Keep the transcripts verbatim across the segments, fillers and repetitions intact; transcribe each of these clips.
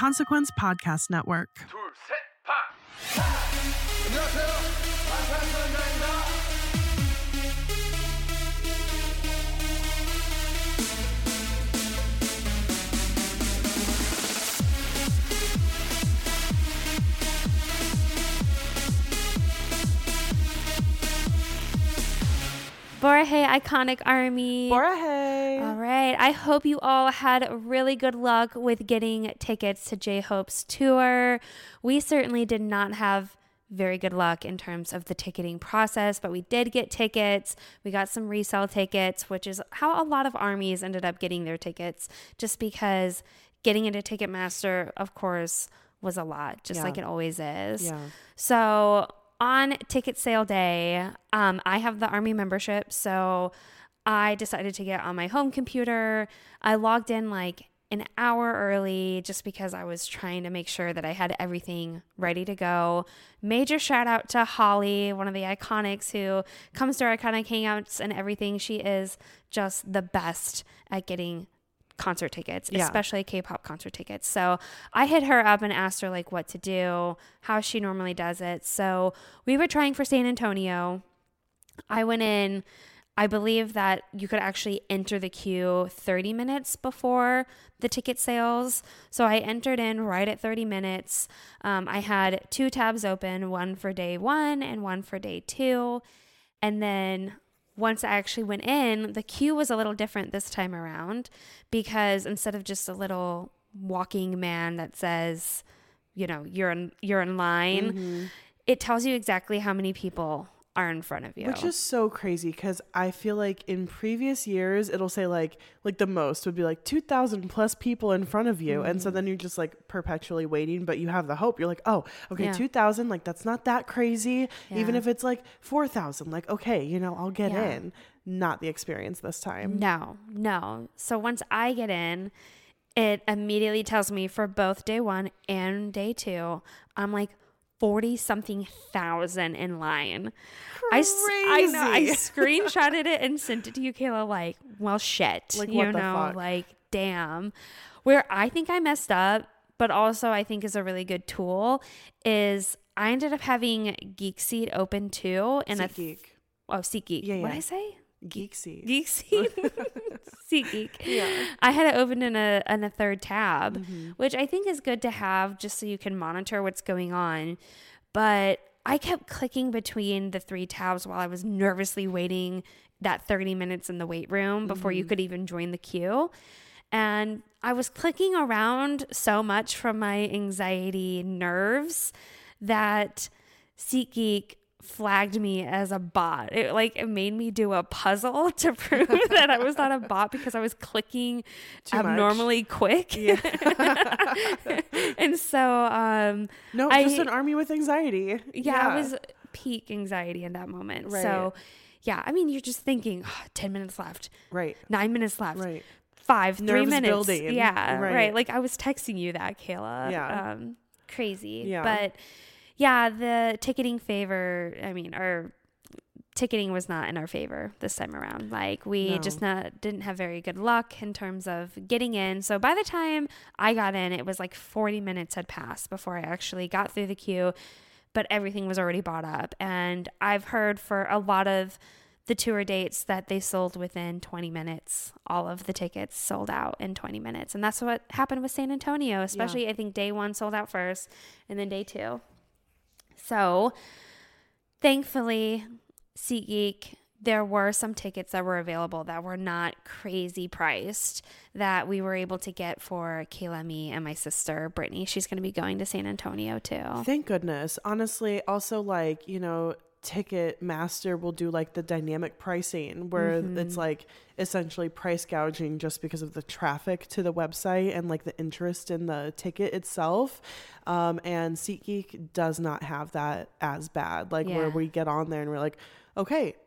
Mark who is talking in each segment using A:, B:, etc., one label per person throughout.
A: Consequence Podcast Network.
B: 둘, 셋, 파! 안녕하세요. 방탄소년단입니다.
C: Borahae Iconic Army.
A: Borahae.
C: All right. I hope you all had really good luck with getting tickets to J-Hope's tour. We certainly did not have very good luck in terms of the ticketing process, but we did get tickets. We got some resale tickets, which is how a lot of armies ended up getting their tickets, just because getting into Ticketmaster, of course, was a lot, just
A: Yeah.
C: like it always is.
A: Yeah.
C: So on ticket sale day, um, I have the Army membership, so I decided to get on my home computer. I logged in like an hour early just because I was trying to make sure that I had everything ready to go. Major shout out to Holly, one of the Iconics who comes to our Iconic Hangouts and everything. She is just the best at getting concert tickets,
A: Yeah.
C: especially K-pop concert tickets. So I hit her up and asked her like what to do, how she normally does it. So we were trying for San Antonio. I went in. I believe that you could actually enter the queue thirty minutes before the ticket sales. So I entered in right at thirty minutes. Um, I had two tabs open, one for day one and one for day two. And then once I actually went in, the queue was a little different this time around, because instead of just a little walking man that says, you know, you're in, you're in line,
A: Mm-hmm.
C: it tells you exactly how many people are in front of you.
A: Which is so crazy, because I feel like in previous years it'll say like like the most would be like two thousand plus people in front of you, mm-hmm. and so then you're just like perpetually waiting, but you have the hope. You're like, oh, okay,
C: Yeah.
A: two thousand, like that's not that crazy.
C: Yeah.
A: Even if it's like four thousand, like okay, you know, I'll get
C: Yeah.
A: in. Not the experience this time.
C: No, no. So once I get in, it immediately tells me for both day one and day two, I'm like forty something thousand in line. I, s- I know. I
A: Crazy.
C: screenshotted it and sent it to you, Kayla, like, well, shit.
A: Like,
C: you
A: what the
C: know,
A: fuck?
C: like, damn. Where I think I messed up, but also I think is a really good tool, is I ended up having Geek Seat open too. And a th-
A: SeatGeek.
C: Oh, SeatGeek.
A: Yeah,
C: What did
A: yeah.
C: I say?
A: Geek Seat.
C: Geek Seat. SeatGeek.
A: Yeah.
C: I had it open in a in a third tab,
A: Mm-hmm.
C: which I think is good to have just so you can monitor what's going on. But I kept clicking between the three tabs while I was nervously waiting that thirty minutes in the wait room before
A: Mm-hmm.
C: you could even join the queue. And I was clicking around so much from my anxiety nerves that SeatGeek flagged me as a bot. It like it made me do a puzzle to prove that I was not a bot, because I was clicking
A: Too much.
C: abnormally quick.
A: Yeah.
C: And so um
A: No,
C: I-
A: just an army with anxiety.
C: yeah, I was peak anxiety in that moment.
A: Right.
C: So yeah, I mean, you're just thinking, oh, ten minutes left,
A: right.
C: nine minutes left,
A: Right.
C: five, three
A: Nerves
C: minutes.
A: building.
C: Yeah, right.
A: Right.
C: Like I was texting you that, Kayla.
A: Yeah.
C: Um, crazy.
A: Yeah.
C: But yeah, the ticketing favor, I mean, our ticketing was not in our favor this time around. Like we
A: No.
C: just not didn't have very good luck in terms of getting in. So by the time I got in, it was like forty minutes had passed before I actually got through the queue, but everything was already bought up. And I've heard for a lot of the tour dates that they sold within twenty minutes. All of the tickets sold out in twenty minutes. And that's what happened with San Antonio, especially I think day one sold out first and then day two. So thankfully, SeatGeek, there were some tickets that were available that were not crazy priced that we were able to get for Kayla, me, and my sister, Brittany. She's going to be going to San Antonio too.
A: Thank goodness. Honestly, also like, you know, Ticketmaster will do like the dynamic pricing where
C: Mm-hmm.
A: it's like essentially price gouging just because of the traffic to the website and like the interest in the ticket itself. Um, and SeatGeek does not have that as bad. Like
C: Yeah.
A: where we get on there and we're like, okay,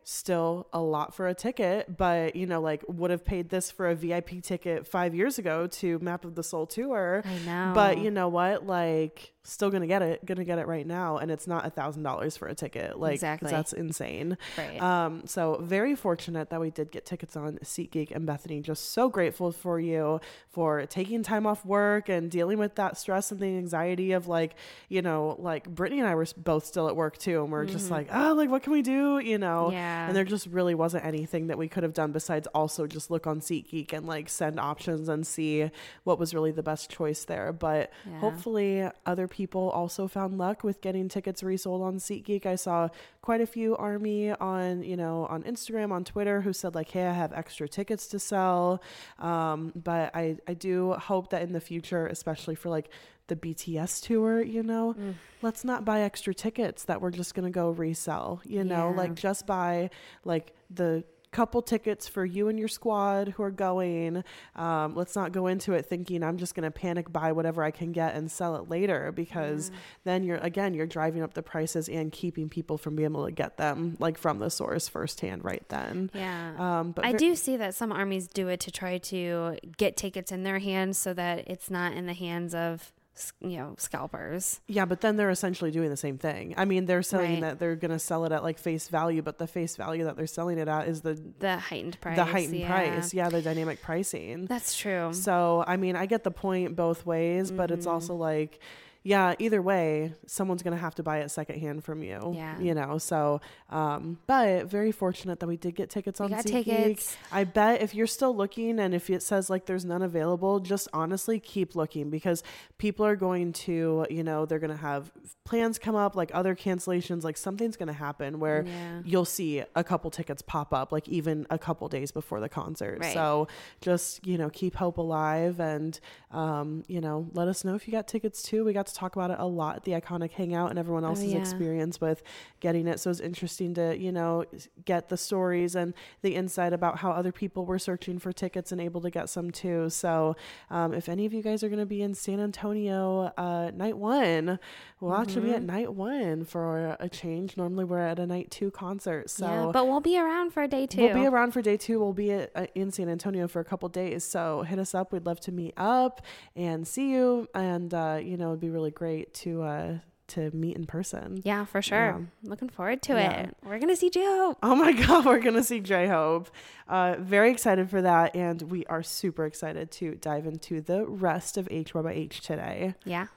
A: still a lot for a ticket, but you know, like would have paid this for a V I P ticket five years ago to Map of the Soul tour.
C: I know.
A: But you know what? Like, still gonna get it, gonna get it right now, and it's not a thousand dollars for a ticket. Like,
C: exactly.
A: That's insane.
C: Right.
A: Um, so very fortunate that we did get tickets on SeatGeek, and Bethany, just so grateful for you for taking time off work and dealing with that stress and the anxiety of like, you know, like Brittany and I were both still at work too, and we're mm-hmm. just like, oh, like what can we do? You know?
C: Yeah.
A: And there just really wasn't anything that we could have done besides also just look on SeatGeek and like send options and see what was really the best choice there. But yeah. hopefully other people also found luck with getting tickets resold on SeatGeek. I saw quite a few Army on, you know, on Instagram, on Twitter, who said like, hey, I have extra tickets to sell. Um, but I, I do hope that in the future, especially for like the B T S tour, you know, mm. let's not buy extra tickets that we're just going to go resell, you know, yeah. like just buy like the couple tickets for you and your squad who are going. Um, let's not go into it thinking I'm just going to panic buy whatever I can get and sell it later, because yeah. then you're, again, you're driving up the prices and keeping people from being able to get them like from the source firsthand right then.
C: Yeah.
A: Um, but
C: I
A: ver-
C: do see that some armies do it to try to get tickets in their hands so that it's not in the hands of, you know, scalpers.
A: Yeah, but then they're essentially doing the same thing. I mean, they're saying
C: right.
A: that they're going to sell it at like face value, but the face value that they're selling it at is the
C: the heightened price.
A: The heightened
C: yeah.
A: price. Yeah, the dynamic pricing.
C: That's true.
A: So, I mean, I get the point both ways, but mm-hmm. it's also like, yeah, either way, someone's going to have to buy it secondhand from you,
C: yeah.
A: you know? So, um, but very fortunate that we did get tickets on
C: we got
A: SeatGeek.
C: tickets.
A: I bet if you're still looking and if it says like there's none available, just honestly keep looking, because people are going to, you know, they're going to have plans come up, like other cancellations, like something's going to happen where
C: yeah.
A: you'll see a couple tickets pop up, like even a couple days before the concert.
C: Right.
A: So just, you know, keep hope alive, and, um, you know, let us know if you got tickets too. We got to talk about it a lot at the Iconic Hangout and everyone else's
C: oh, yeah.
A: experience with getting it. So it's interesting to, you know, get the stories and the insight about how other people were searching for tickets and able to get some too. So um, if any of you guys are going to be in San Antonio uh, night one, we'll mm-hmm. actually be at night one for a change. Normally we're at a night two concert. So
C: yeah, but we'll be around for day two.
A: We'll be around for day two. We'll be at, uh, in San Antonio for a couple days. So hit us up. We'd love to meet up and see you. And, uh, you know, it'd be really great to uh to meet in person.
C: Yeah, for sure. Yeah. Looking forward to
A: yeah.
C: it. We're gonna see J-Hope.
A: Oh my god, we're gonna see J-Hope. Uh very excited for that, and we are super excited to dive into the rest of H Y Y H today.
C: Yeah.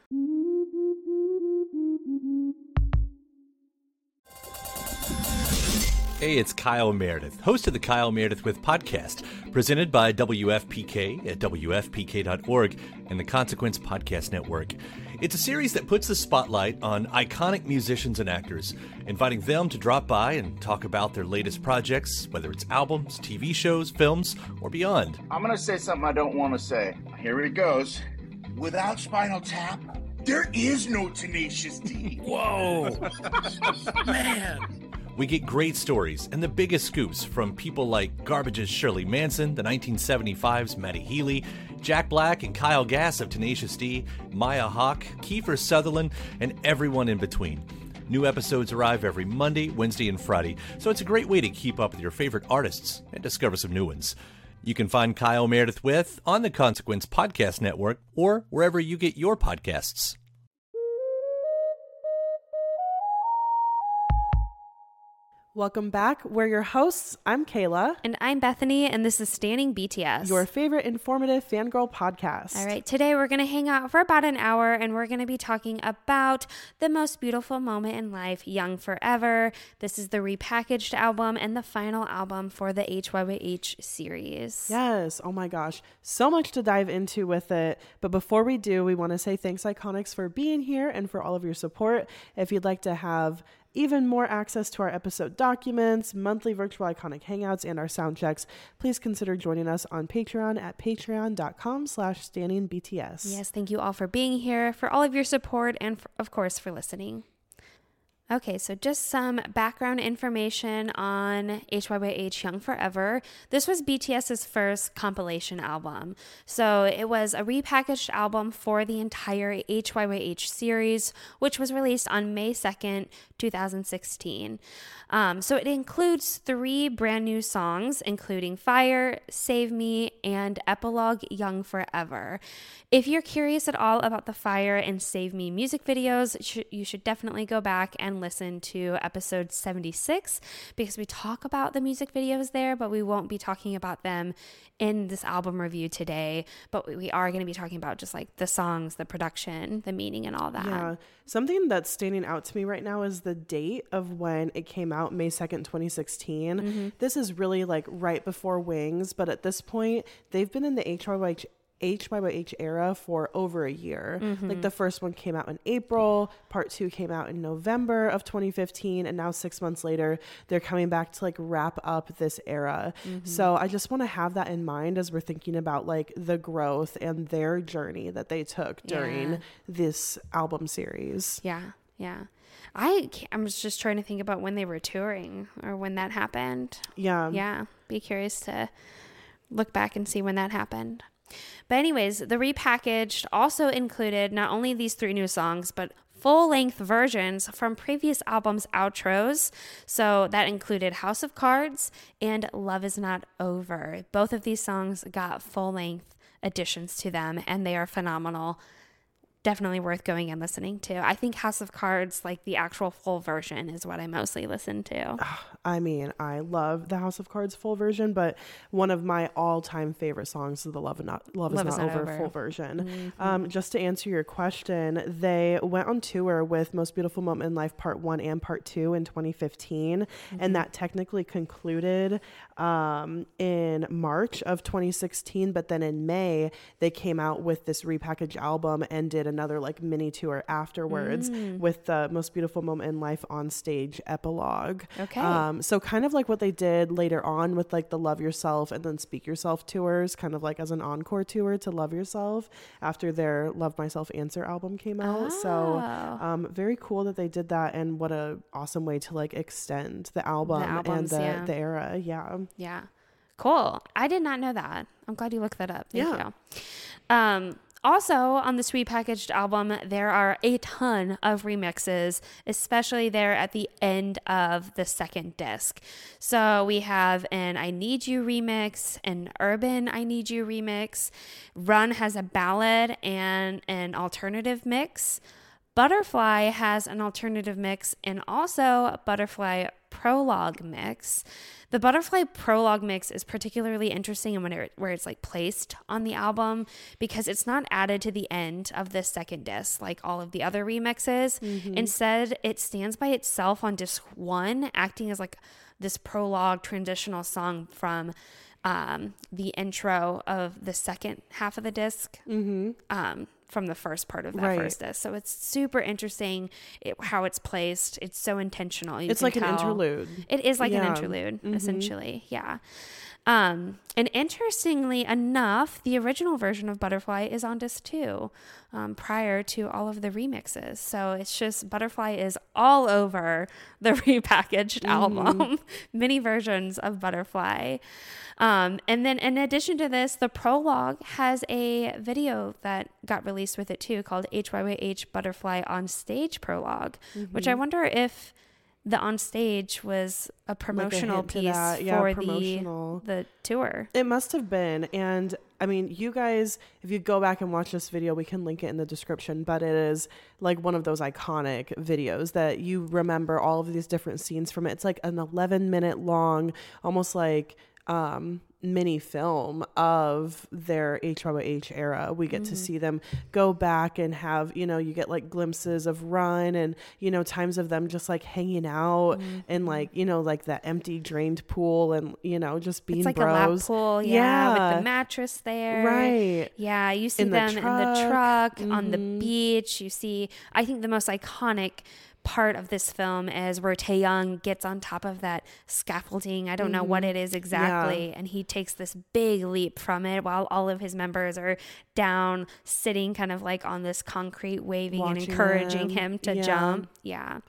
D: Hey, it's Kyle Meredith, host of the Kyle Meredith With podcast, presented by W F P K at W F P K dot org and the Consequence Podcast Network. It's a series that puts the spotlight on iconic musicians and actors, inviting them to drop by and talk about their latest projects, whether it's albums, T V shows, films, or beyond.
E: I'm going to say something I don't want to say. Here it goes. Without Spinal Tap, there is no Tenacious D.
D: Whoa! Man! We get great stories and the biggest scoops from people like Garbage's Shirley Manson, the nineteen seventy-five's Matty Healy, Jack Black and Kyle Gass of Tenacious D, Maya Hawke, Kiefer Sutherland, and everyone in between. New episodes arrive every Monday, Wednesday, and Friday, so it's a great way to keep up with your favorite artists and discover some new ones. You can find Kyle Meredith With on the Consequence Podcast Network or wherever you get your podcasts.
A: Welcome back. We're your hosts. I'm Kayla.
C: And I'm Bethany, and this is Standing B T S,
A: your favorite informative fangirl podcast.
C: All right, today we're going to hang out for about an hour, and we're going to be talking about the most beautiful moment in life, Young Forever. This is the repackaged album and the final album for the H Y Y H series.
A: Yes. Oh my gosh. So much to dive into with it. But before we do, we want to say thanks, Iconics, for being here and for all of your support. If you'd like to have even more access to our episode documents, monthly virtual Iconic Hangouts, and our sound checks, please consider joining us on Patreon at patreon.com slash standingbts.
C: Yes, thank you all for being here, for all of your support, and for, of course for listening. Okay, so just some background information on H Y Y H Young Forever. This was BTS's first compilation album. So it was a repackaged album for the entire H Y Y H series, which was released on May second, two thousand sixteen. Um, so it includes three brand new songs, including Fire, Save Me, and Epilogue Young Forever. If you're curious at all about the Fire and Save Me music videos, you should definitely go back and listen to episode seventy-six, because we talk about the music videos there, but we won't be talking about them in this album review today. But we are going to be talking about just like the songs, the production, the meaning, and all that.
A: Yeah. Something that's standing out to me right now is the date of when it came out, May second, twenty sixteen. Mm-hmm. This is really like right before Wings, but at this point, they've been in the H Y Y H H Y Y H era for over a year. Mm-hmm. Like the first one came out in April, part two came out in November of twenty fifteen, and now six months later they're coming back to like wrap up this era. Mm-hmm. So I just want to have that in mind as we're thinking about like the growth and their journey that they took during yeah. this album series.
C: Yeah, yeah. I I'm just trying to think about when they were touring or when that happened.
A: Yeah.
C: Yeah. Be curious to look back and see when that happened. But anyways, the repackaged also included not only these three new songs, but full-length versions from previous albums' outros. So that included House of Cards and Love Is Not Over. Both of these songs got full-length additions to them, and they are phenomenal. Definitely worth going and listening to. I think House of Cards, like the actual full version, is what I mostly listen to.
A: I mean, I love the House of Cards full version, but one of my all-time favorite songs is the Love, Not, Love, Love Is, Not, Not Over, Over full version. Mm-hmm. Um, just to answer your question, they went on tour with Most Beautiful Moment in Life Part one and Part two in twenty fifteen, mm-hmm. and that technically concluded um, in March of twenty sixteen, but then in May, they came out with this repackaged album and did another like mini tour afterwards mm. with the Most Beautiful Moment in Life on Stage epilogue.
C: Okay.
A: Um, so kind of like what they did later on with like the Love Yourself and then Speak Yourself tours, kind of like as an encore tour to Love Yourself after their Love Myself Answer album came out. Oh. So um, very cool that they did that, and what a awesome way to like extend the album the albums, and the, yeah. the era. Yeah.
C: Yeah. Cool. I did not know that. I'm glad you looked that up. Thank
A: yeah.
C: you. Um, Also, on this repackaged album, there are a ton of remixes, especially there at the end of the second disc. So we have an I Need You remix, an urban I Need You remix. Run has a ballad and an alternative mix. Butterfly has an alternative mix, and also Butterfly prologue mix. The Butterfly prologue mix is particularly interesting in when it, where it's like placed on the album, because it's not added to the end of the second disc like all of the other remixes. Mm-hmm. Instead, it stands by itself on disc one, acting as like this prologue transitional song from um, the intro of the second half of the disc. Mm-hmm. Um, from the first part of that right. first disc. So it's super interesting it, how it's placed. It's so intentional. You
A: it's like tell. an interlude.
C: It is like
A: yeah.
C: an interlude,
A: mm-hmm.
C: essentially. Yeah. Um, and interestingly enough, the original version of Butterfly is on disc two, um, prior to all of the remixes. So it's just Butterfly is all over the repackaged mm-hmm. album, many versions of Butterfly. Um, and then in addition to this, the prologue has a video that got released with it too, called H Y Y H Butterfly On Stage Prologue, mm-hmm. which I wonder if the On Stage was a promotional
A: like a
C: piece
A: yeah,
C: for
A: promotional.
C: the the tour.
A: It must have been. And I mean, you guys, if you go back and watch this video, we can link it in the description, but it is like one of those iconic videos that you remember all of these different scenes from it. It's like an eleven minute long, almost like um mini film of their H Y Y H era. We get mm-hmm. to see them go back and have, you know, you get like glimpses of Run and, you know, times of them just like hanging out mm-hmm. and like, you know, like that empty drained pool and, you know, just being
C: it's like
A: bros.
C: a lap pool, yeah, yeah, with the mattress there.
A: Right.
C: Yeah, you see
A: in
C: them
A: the
C: in the truck,
A: mm-hmm.
C: on the beach. You see, I think the most iconic part of this film is where Taehyung gets on top of that scaffolding. I don't mm-hmm. know what it is exactly. Yeah. And he takes this big leap from it while all of his members are down, sitting kind of like on this concrete, waving Watching and encouraging him, him to
A: yeah.
C: jump. Yeah.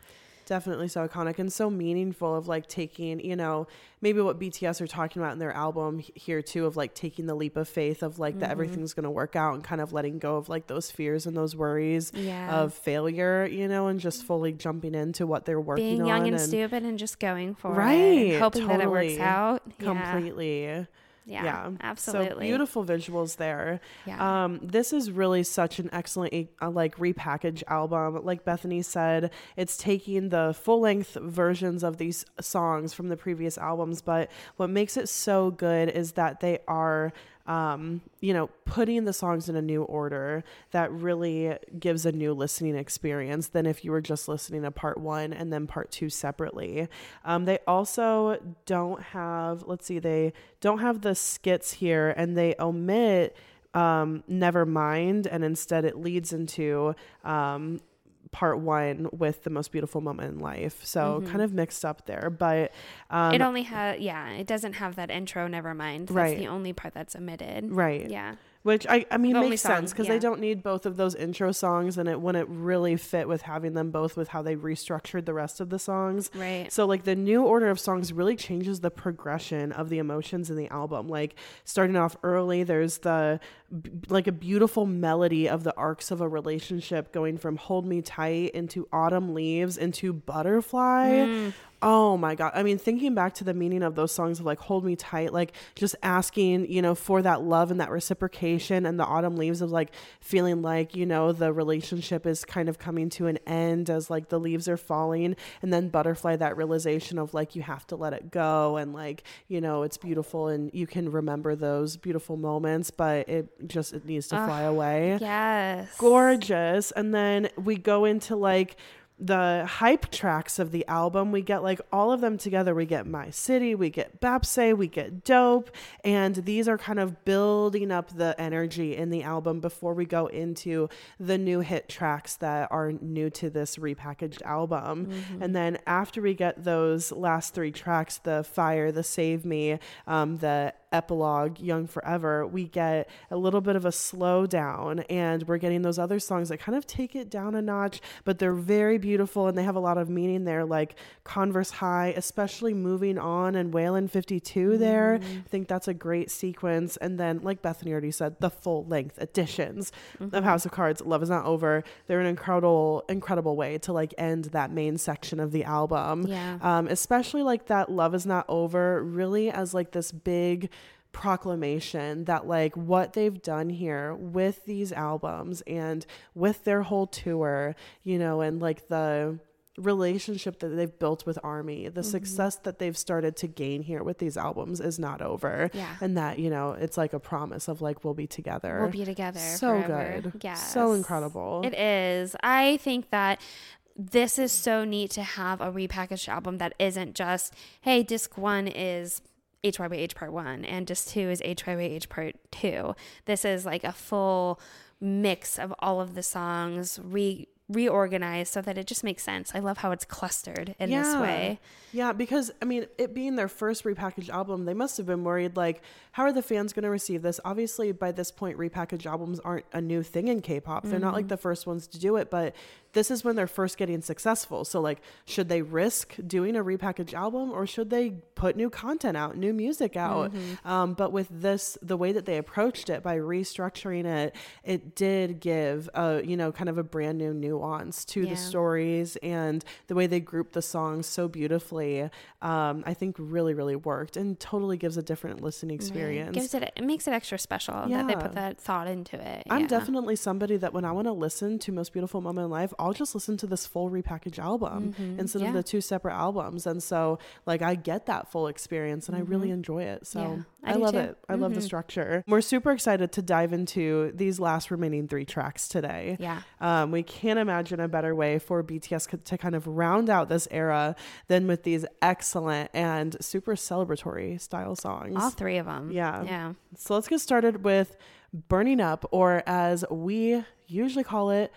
A: Definitely so iconic and so meaningful of like taking, you know, maybe what B T S are talking about in their album here too, of like taking the leap of faith of like mm-hmm. that everything's going to work out and kind of letting go of like those fears and those worries
C: yeah.
A: of failure, you know, and just fully jumping into what they're working on.
C: Being young
A: on
C: and,
A: and
C: stupid and just going for
A: right,
C: it. And hoping
A: totally.
C: that it works out.
A: Completely.
C: Yeah. Yeah,
A: yeah,
C: absolutely.
A: So beautiful visuals there.
C: Yeah.
A: Um, this is really such an excellent uh, like repackaged album. Like Bethany said, it's taking the full length versions of these songs from the previous albums, but what makes it so good is that they are um, you know, putting the songs in a new order that really gives a new listening experience than if you were just listening to part one and then part two separately. Um, they also don't have, let's see, they don't have the skits here, and they omit um, Nevermind, and instead it leads into um, part one with The Most Beautiful Moment in Life. So mm-hmm. kind of mixed up there, but um,
C: it only has, yeah, it doesn't have that intro Nevermind. That's
A: right.
C: the only part that's omitted.
A: Right.
C: Yeah.
A: Which I, I mean,
C: the
A: makes sense because
C: yeah.
A: they don't need both of those intro songs, and it wouldn't really fit with having them both with how they restructured the rest of the songs.
C: Right.
A: So like the new order of songs really changes the progression of the emotions in the album. Like starting off early, there's the b- like a beautiful melody of the arcs of a relationship going from Hold Me Tight into Autumn Leaves into Butterfly. Mm. Oh my God. I mean, thinking back to the meaning of those songs of like Hold Me Tight, like just asking, you know, for that love and that reciprocation, and the Autumn Leaves of like feeling like, you know, the relationship is kind of coming to an end as like the leaves are falling. And then Butterfly, that realization of like, you have to let it go. And like, you know, it's beautiful and you can remember those beautiful moments, but it just, it needs to uh, fly away.
C: Yes.
A: Gorgeous. And then we go into like, the hype tracks of the album. We get like all of them together. We get My City, we get Bapse, we get Dope, and these are kind of building up the energy in the album before we go into the new hit tracks that are new to this repackaged album. Mm-hmm. And then after we get those last three tracks, the Fire, the Save Me, um, the epilogue, Young Forever, we get a little bit of a slowdown, and we're getting those other songs that kind of take it down a notch, but they're very beautiful and they have a lot of meaning there, like Converse High, especially Moving On, and Waylon fifty-two there. Mm. I think that's a great sequence. And then, like Bethany already said, the full length editions mm-hmm. of House of Cards, Love Is Not Over. They're an incredible, incredible way to like end that main section of the album.
C: Yeah.
A: Um, especially like that Love Is Not Over, really as like this big proclamation that like what they've done here with these albums and with their whole tour, you know, and like the relationship that they've built with Army, the mm-hmm. success that they've started to gain here with these albums is not over.
C: Yeah.
A: And that, you know, it's like a promise of like, we'll be together.
C: We'll be together.
A: So
C: forever.
A: good.
C: Yes.
A: So incredible.
C: It is. I think that this is so neat to have a repackaged album that isn't just, hey, disc one is H Y Y H part one and disc two is H Y Y H part two. This is like a full mix of all of the songs re reorganized so that it just makes sense. I love how it's clustered in
A: yeah.
C: this way.
A: Yeah, because I mean, it being their first repackaged album, they must have been worried like, how are the fans going to receive this? Obviously, by this point, repackaged albums aren't a new thing in K-pop. They're mm-hmm. not like the first ones to do it, but this is when they're first getting successful. So like, should they risk doing a repackaged album, or should they put new content out, new music out? Mm-hmm. Um, but with this, the way that they approached it by restructuring it, it did give a, you know, kind of a brand new nuance to yeah. the stories, and the way they grouped the songs so beautifully. Um, I think really, really worked, and totally gives a different listening experience.
C: Right. Gives it, it makes it extra special yeah. that they put that thought into it.
A: I'm
C: yeah.
A: definitely somebody that when I want to listen to Most Beautiful Moment in Life, I'll just listen to this full repackaged album
C: mm-hmm.
A: instead
C: yeah.
A: of the two separate albums. And so like I get that full experience, and mm-hmm. I really enjoy it. So
C: yeah, I,
A: I love
C: too.
A: it. I
C: mm-hmm.
A: love the structure. We're super excited to dive into these last remaining three tracks today.
C: Yeah.
A: Um, we can't imagine a better way for B T S to kind of round out this era than with these excellent and super celebratory style songs.
C: All three of them.
A: Yeah.
C: Yeah.
A: So let's get started with Burning Up, or as we usually call it,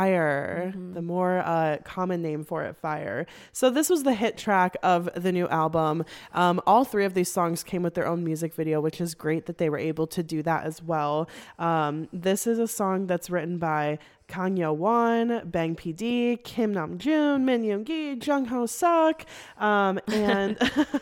A: Fire, mm-hmm. the more uh, common name for it, Fire. So this was the hit track of the new album. Um, all three of these songs came with their own music video, which is great that they were able to do that as well. Um, this is a song that's written by Kang Yo-won, Bang P D, Kim Namjoon, Min Yoongi, Jung Ho Suk, um, and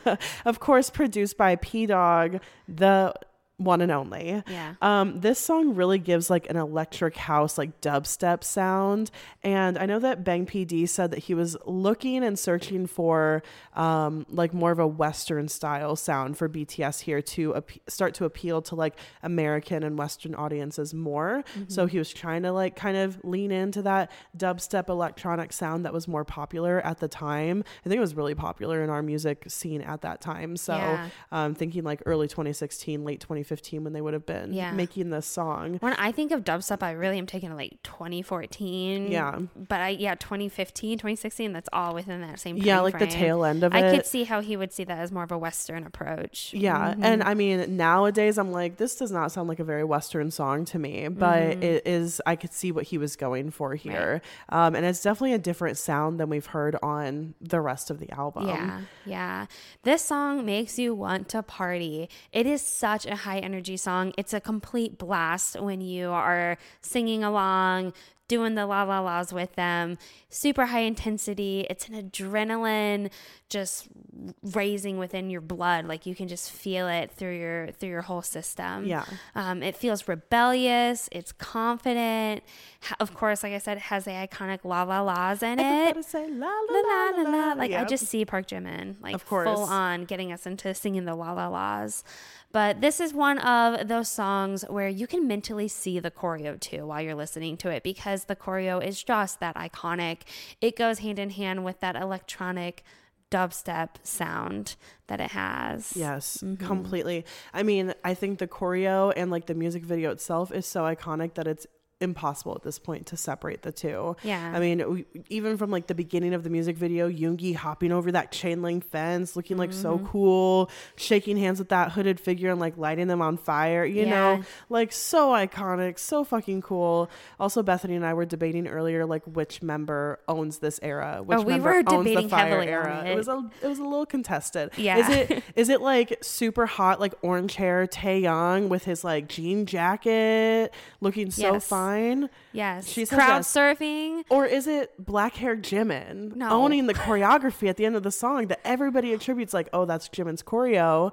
A: of course produced by P Dog, the one and only.
C: Yeah.
A: Um, this song really gives like an electric house, like dubstep sound. And I know that Bang P D said that he was looking and searching for um, like more of a Western style sound for B T S here to ap- start to appeal to like American and Western audiences more. Mm-hmm. So he was trying to like kind of lean into that dubstep electronic sound that was more popular at the time. I think it was really popular in our music scene at that time. So
C: Yeah.
A: um, thinking like early twenty sixteen, late twenty fifteen when they would have been
C: Yeah.
A: making this song.
C: When I think of dubstep, I really am taking like twenty fourteen.
A: Yeah.
C: But I, yeah, twenty fifteen, twenty sixteen, that's all within that same time
A: Yeah, like the
C: frame.
A: tail end of
C: I
A: it.
C: could see how he would see that as more of a Western approach.
A: Yeah.
C: Mhm.
A: And I mean, nowadays I'm like, this does not sound like a very Western song to me, but
C: Mhm.
A: it is, I could see what he was going for here. Right. Um, and it's definitely a different sound than we've heard on the rest of the album.
C: Yeah, yeah. This song makes you want to party. It is such a high energy song. It's a complete blast when you are singing along, doing the la la la's with them. Super high intensity. It's an adrenaline just raising within your blood. Like you can just feel it through your through your whole system.
A: Yeah.
C: Um, it feels rebellious. It's confident. Ha- Of course, like I said, it has the iconic la la la's in it.
A: Everybody say la la la la la.
C: Like I
A: Yep.
C: just see Park Jimin like
A: Of course.
C: full on getting us into singing the la la la's. But this is one of those songs where you can mentally see the choreo too while you're listening to it, because the choreo is just that iconic. It goes hand in hand with that electronic dubstep sound that it has.
A: Yes,
C: Mhm.
A: completely. I mean, I think the choreo and like the music video itself is so iconic that it's impossible at this point to separate the two.
C: Yeah.
A: I mean, we, even from like the beginning of the music video, Yoongi hopping over that chain link fence, looking like so
C: Mhm.
A: cool, shaking hands with that hooded figure and like lighting them on fire, you
C: Yeah.
A: know, like so iconic, so fucking cool. Also, Bethany and I were debating earlier, like which member owns this era, which
C: Oh, we
A: member
C: were
A: owns the
C: debating
A: fire
C: heavily on
A: era.
C: it.
A: It was a, it was a little contested.
C: Yeah.
A: Is it, is it like super hot, like orange hair Taeyong with his like jean jacket looking so
C: Yes.
A: fine?
C: Yes.
A: She says
C: Crowd
A: yes.
C: surfing.
A: Or is it black haired Jimin
C: No.
A: owning the choreography at the end of the song that everybody attributes like, oh, that's Jimin's choreo?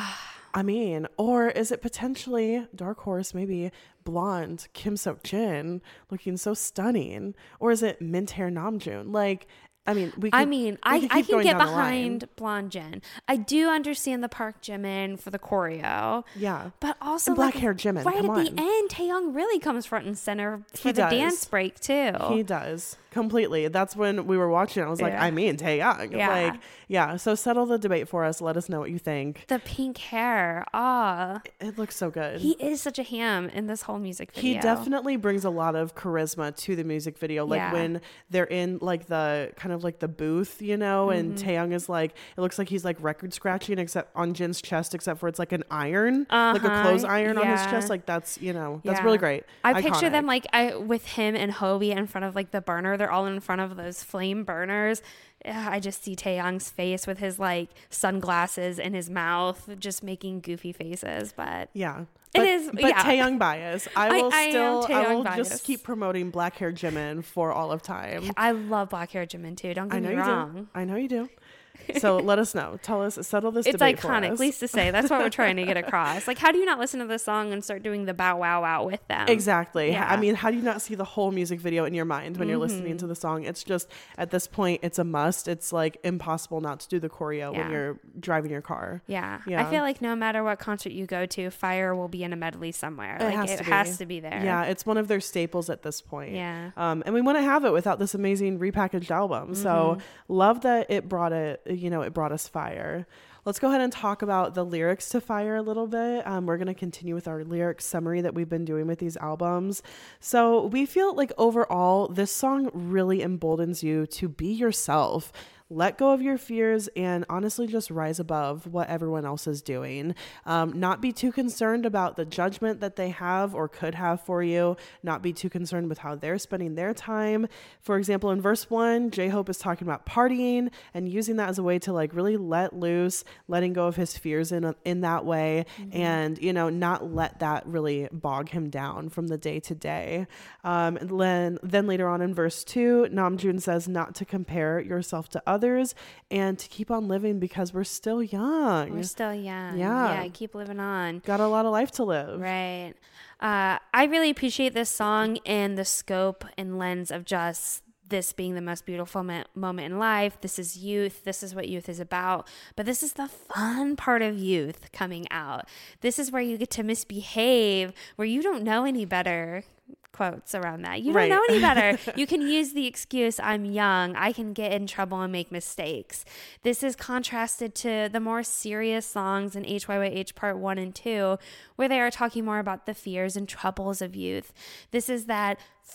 A: I mean, or is it potentially, dark horse, maybe blonde Kim Seok Jin looking so stunning? Or is it mint hair Namjoon? Like, I mean, we. Could,
C: I mean,
A: we
C: I,
A: could
C: I
A: keep
C: can
A: going
C: get
A: down the line.
C: behind Blonde Jin. I do understand the Park Jimin for the choreo.
A: Yeah.
C: But also
A: And black
C: like,
A: hair Jimin,
C: right
A: come
C: at the
A: on.
C: end, Taeyong really comes front and center for
A: He
C: the
A: does.
C: dance break too.
A: He does completely. That's when we were watching. I was like,
C: Yeah.
A: I mean, Taeyong.
C: Yeah.
A: Like, yeah. So settle the debate for us. Let us know what you think.
C: The pink hair. Ah,
A: It looks so good.
C: he is such a ham in this whole music video.
A: He definitely brings a lot of charisma to the music video. Like
C: Yeah.
A: when they're in like the kind of like the booth, you know, and
C: Mm-hmm.
A: Taeyong is like, it looks like he's like record scratching except on Jin's chest, except for it's like an iron, like a
C: Uh-huh.
A: clothes iron on his
C: Yeah.
A: chest. Like that's, you know, that's
C: Yeah.
A: really great.
C: I picture them
A: Iconic.
C: like I with him and Hobie in front of like the burner. They're all in front of those flame burners. Yeah, I just see Taeyong's face with his like sunglasses in his mouth, just making goofy faces. But
A: Yeah.
C: It
A: But,
C: is-
A: but
C: yeah.
A: Taeyong bias. I
C: I-
A: will
C: I am
A: still, I,
C: Taeyong
A: will
C: bias.
A: just keep promoting black hair Jimin for all of time.
C: I love black hair Jimin too. Don't
A: I
C: get
A: know
C: me
A: you
C: wrong.
A: do. I know you do. So let us know. Tell us, settle this
C: It's
A: debate for
C: iconic,
A: us.
C: least to say. That's what we're trying to get across. Like, how do you not listen to this song and start doing the bow wow wow with them?
A: Exactly.
C: Yeah.
A: I mean, how do you not see the whole music video in your mind when you're listening to the song? It's just, at this point, it's a must. It's like impossible not to do the choreo when
C: Yeah.
A: you're driving your car.
C: Yeah.
A: Yeah.
C: I feel like no matter what concert you go to, Fire will be in a medley somewhere.
A: It
C: like
A: has
C: it
A: to be.
C: has to be there.
A: Yeah, it's one of their staples at this point.
C: Yeah.
A: Um, and we want to have it without this amazing repackaged album. So
C: Mm-hmm.
A: love that it brought it, you know, it brought us Fire. Let's go ahead and talk about the lyrics to Fire a little bit. Um, we're going to continue with our lyric summary that we've been doing with these albums. So we feel like overall, this song really emboldens you to be yourself. let go of your fears and honestly just rise above what everyone else is doing. Um, not be too concerned about the judgment that they have or could have for you. Not be too concerned with how they're spending their time. For example, in verse one, J-Hope is talking about partying and using that as a way to like really let loose, letting go of his fears in, in that way. Mm-hmm. And, you know, not let that really bog him down from the day to day. Um, and then, then later on in verse two, Namjoon says not to compare yourself to others and to keep on living because we're still young.
C: We're still young.
A: Yeah.
C: Yeah. Keep living on.
A: Got a lot of life to live.
C: Right. Uh, I really appreciate this song in the scope and lens of just this being the most beautiful mo- moment in life. This is youth. This is what youth is about. But this is the fun part of youth coming out. This is where you get to misbehave, where you don't know any better. Quotes around that. You don't
A: right.
C: know any better. You can use the excuse, I'm young, I can get in trouble and make mistakes. This is contrasted to the more serious songs in H Y Y H part one and two, where they are talking more about the fears and troubles of youth. This is that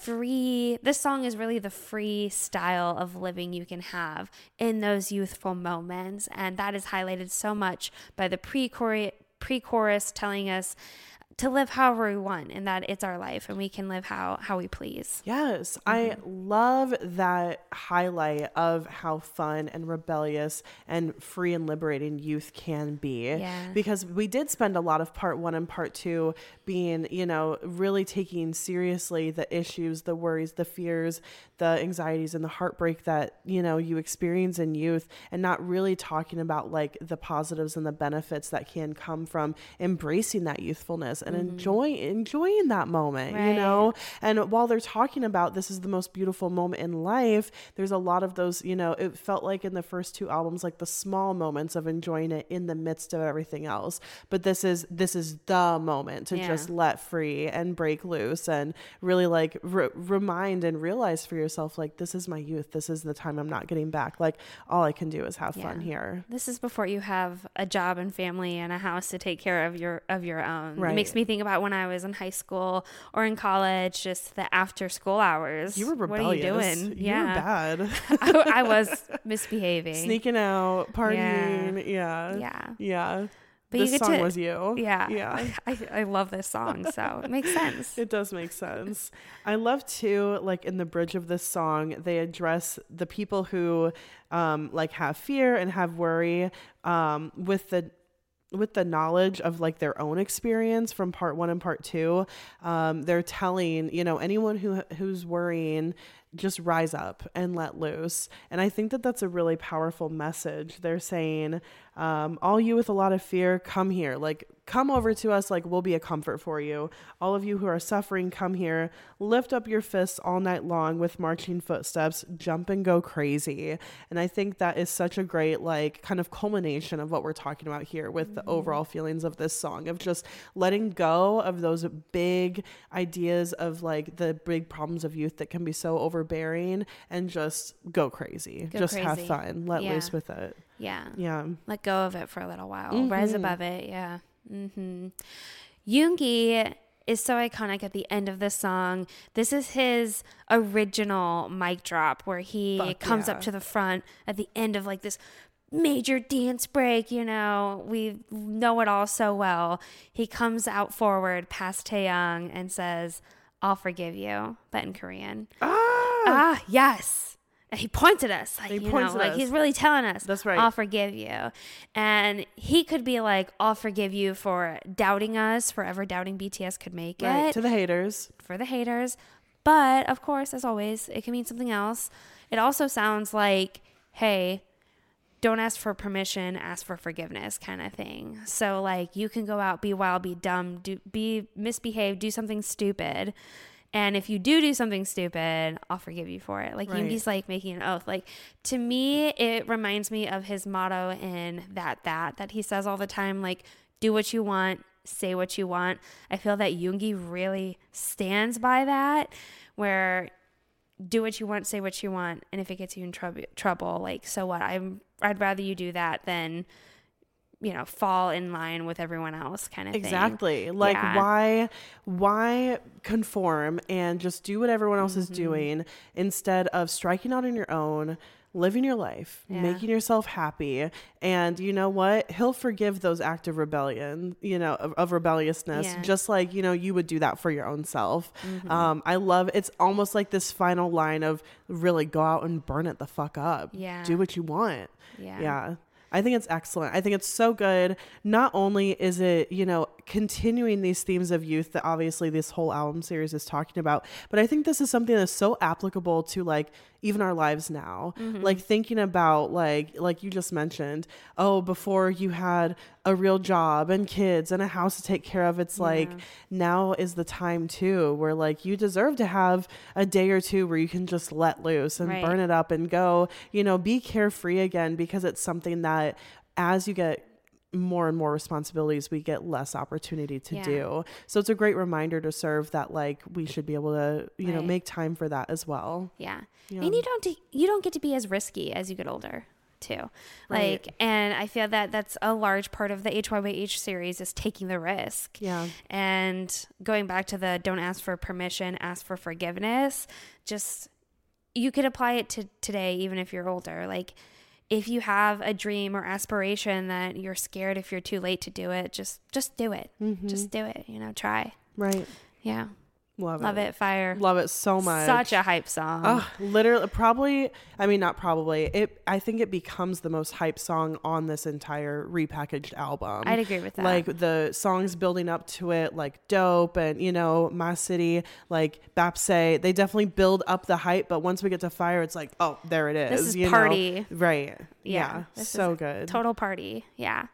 C: free, this song is really the free style of living you can have in those youthful moments. And that is highlighted so much by the pre-chorus, pre-chorus telling us to live however we want and that it's our life and we can live how, how we please.
A: Yes.
C: Mm-hmm.
A: I love that highlight of how fun and rebellious and free and liberating youth can be.
C: Yeah.
A: Because we did spend a lot of part one and part two being, you know, really taking seriously the issues, the worries, the fears, the anxieties and the heartbreak that, you know, you experience in youth and not really talking about like the positives and the benefits that can come from embracing that youthfulness and mm-hmm. enjoy, enjoying that moment, right. you know? And while they're talking about this is the most beautiful moment in life, there's a lot of those, you know, it felt like in the first two albums, like the small moments of enjoying it in the midst of everything else. But this is, this is the moment to yeah. just let free and break loose and really like re- remind and realize for yourself, like, this is my youth. This is the time I'm not getting back. Like all I can do is have yeah. fun here.
C: This is before you have a job and family and a house to take care of your, of your own.
A: Right.
C: It makes me think about when I was in high school or in college, just the after school hours.
A: You were rebellious.
C: What are you doing?
A: You
C: yeah.
A: were bad.
C: I, I was misbehaving.
A: Sneaking out, partying.
C: Yeah.
A: Yeah.
C: Yeah.
A: Yeah.
C: But
A: this
C: you get
A: song
C: to,
A: was you.
C: Yeah.
A: Yeah.
C: I, I love this song, so it makes sense.
A: It does make sense. I love too, like in the bridge of this song, they address the people who um, like have fear and have worry um, with the with the knowledge of like their own experience from part one and part two. Um, they're telling, you know, anyone who who's worrying, just rise up and let loose. And I think that that's a really powerful message. They're saying, um, all you with a lot of fear, come here, like come over to us. Like we'll be a comfort for you. All of you who are suffering, come here, lift up your fists all night long with marching footsteps, jump and go crazy. And I think that is such a great, like kind of culmination of what we're talking about here with mm-hmm. the overall feelings of this song, of just letting go of those big ideas of like the big problems of youth that can be so overbearing and just go crazy,
C: go
A: just
C: crazy.
A: have fun, let
C: yeah.
A: loose with it.
C: Yeah.
A: Yeah.
C: Let go of it for a little while.
A: Mm-hmm.
C: Rise above it. Yeah. Mm-hmm. Yoongi is so iconic at the end of this song. This is his original mic drop where he Fuck comes yeah. up to the front at the end of like this major dance break. You know, we know it all so well. He comes out forward past Taeyang and says, I'll forgive you, but in Korean.
A: Ah,
C: ah yes. He points at us, like,
A: he
C: you
A: points
C: know,
A: at
C: like
A: us.
C: He's really telling us,
A: that's right.
C: I'll forgive you. And he could be like, I'll forgive you for doubting us, forever doubting B T S could make
A: right.
C: it.
A: To the haters.
C: For the haters. But of course, as always, it can mean something else. It also sounds like, hey, don't ask for permission, ask for forgiveness kind of thing. So like you can go out, be wild, be dumb, do be misbehave, do something stupid. And if you do do something stupid, I'll forgive you for it. Like
A: right.
C: Yoongi's like making an oath. Like to me, it reminds me of his motto in that, that, that he says all the time, like, do what you want, say what you want. I feel that Yoongi really stands by that, where do what you want, say what you want. And if it gets you in trou- trouble, like, so what? I'm, I'd rather you do that than, you know, fall in line with everyone else kind of
A: exactly.
C: thing.
A: Exactly. Like
C: yeah.
A: why, why conform and just do what everyone else mm-hmm. is doing instead of striking out on your own, living your life,
C: Yeah.
A: making yourself happy. And you know what? He'll forgive those acts of rebellion, you know, of, of rebelliousness,
C: Yeah.
A: just like, you know, you would do that for your own self.
C: Mm-hmm.
A: Um, I love, it's almost like this final line of really go out and burn it the fuck up.
C: Yeah.
A: Do what you want.
C: Yeah.
A: Yeah. I think it's excellent. I think it's so good. Not only is it, you know, continuing these themes of youth that obviously this whole album series is talking about, but I think this is something that's so applicable to like even our lives now.
C: Mm-hmm.
A: Like thinking about like, like you just mentioned, oh, before you had a real job and kids and a house to take care of, it's like now is the time too, where like you deserve to have a day or two where you can just let loose and
C: Right.
A: burn it up and go, you know, be carefree again, because it's something that as you get more and more responsibilities, we get less opportunity to
C: Yeah.
A: do. So it's a great reminder to serve that like we should be able to, you know,
C: Right.
A: make time for that as well.
C: Yeah.
A: Yeah.
C: And you don't do, you don't get to be as risky as you get older too.
A: Right.
C: Like, and I feel that that's a large part of the H Y Y H series is taking the risk.
A: Yeah.
C: And going back to the don't ask for permission, ask for forgiveness, just you could apply it to today, even if you're older. Like if you have a dream or aspiration that you're scared if you're too late to do it, just, just do it.
A: Mm-hmm.
C: Just do it, you know, try.
A: Right.
C: Yeah.
A: Love,
C: Love it. Fire.
A: Love it so much.
C: Such a hype song.
A: Oh, literally, probably, I mean, not probably, it, I think it becomes the most hype song on this entire repackaged album.
C: I'd agree with that.
A: Like the songs building up to it, like Dope and, you know, My City, like Bapse, they definitely build up the hype. But once we get to Fire, it's like, oh, there it is.
C: This is
A: you know?
C: party.
A: Right.
C: Yeah,
A: Yeah.
C: this
A: So
C: is
A: good.
C: Total party. Yeah.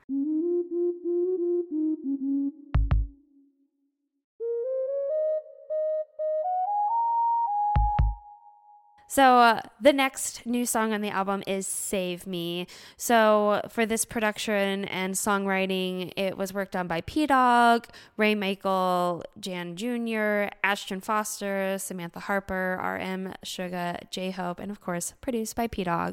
C: So uh, the next new song on the album is Save Me. So for this production and songwriting, it was worked on by P-Dog, Ray Michael, Jan Junior, Ashton Foster, Samantha Harper, R M, Suga, J-Hope, and of course produced by P-Dog.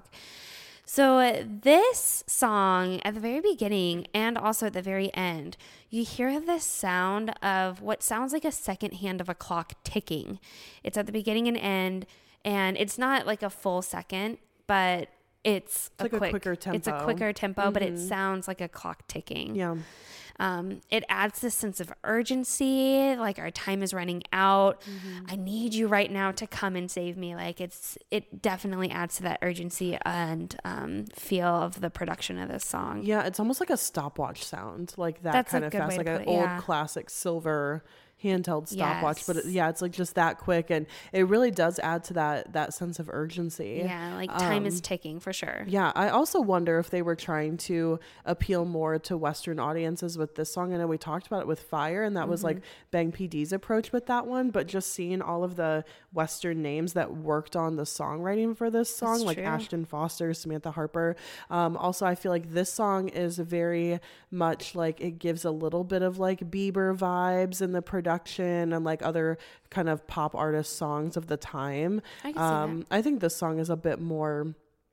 C: So uh, this song at the very beginning and also at the very end, you hear the sound of what sounds like a second hand of a clock ticking. It's at the beginning and end. And it's not like a full second, but it's,
A: It's
C: a,
A: like a
C: quick,
A: quicker
C: It's a
A: tempo.
C: quicker tempo, but it
A: Mhm.
C: sounds like a clock ticking.
A: Yeah.
C: Um, it adds this sense of urgency, like our time is running out.
A: Mm-hmm.
C: I need you right now to come and save me. Like it's, it definitely adds to that urgency and um, feel of the production of this song.
A: Yeah. It's almost like a stopwatch sound, like that
C: That's a
A: kind of
C: good
A: fast,
C: way
A: like
C: to
A: an
C: put it,
A: old
C: yeah.
A: classic silver handheld stopwatch. But it,
C: Yes.
A: yeah, it's like just that quick, and it really does add to that that sense of urgency.
C: Yeah, like time
A: Um,
C: is ticking for sure.
A: Yeah, I also wonder if they were trying to appeal more to Western audiences with this song. I know we talked about it with Fire, and that was
C: Mm-hmm.
A: like Bang P D's approach with that one. But just seeing all of the Western names that worked on the songwriting for this song,
C: That's
A: like
C: true.
A: Ashton Foster, Samantha Harper. Um, also, I feel like this song is very much like it gives a little bit of like Bieber vibes in the production and like other kind of pop artist songs of the time.
C: I can see
A: Um, I think this song is a bit more,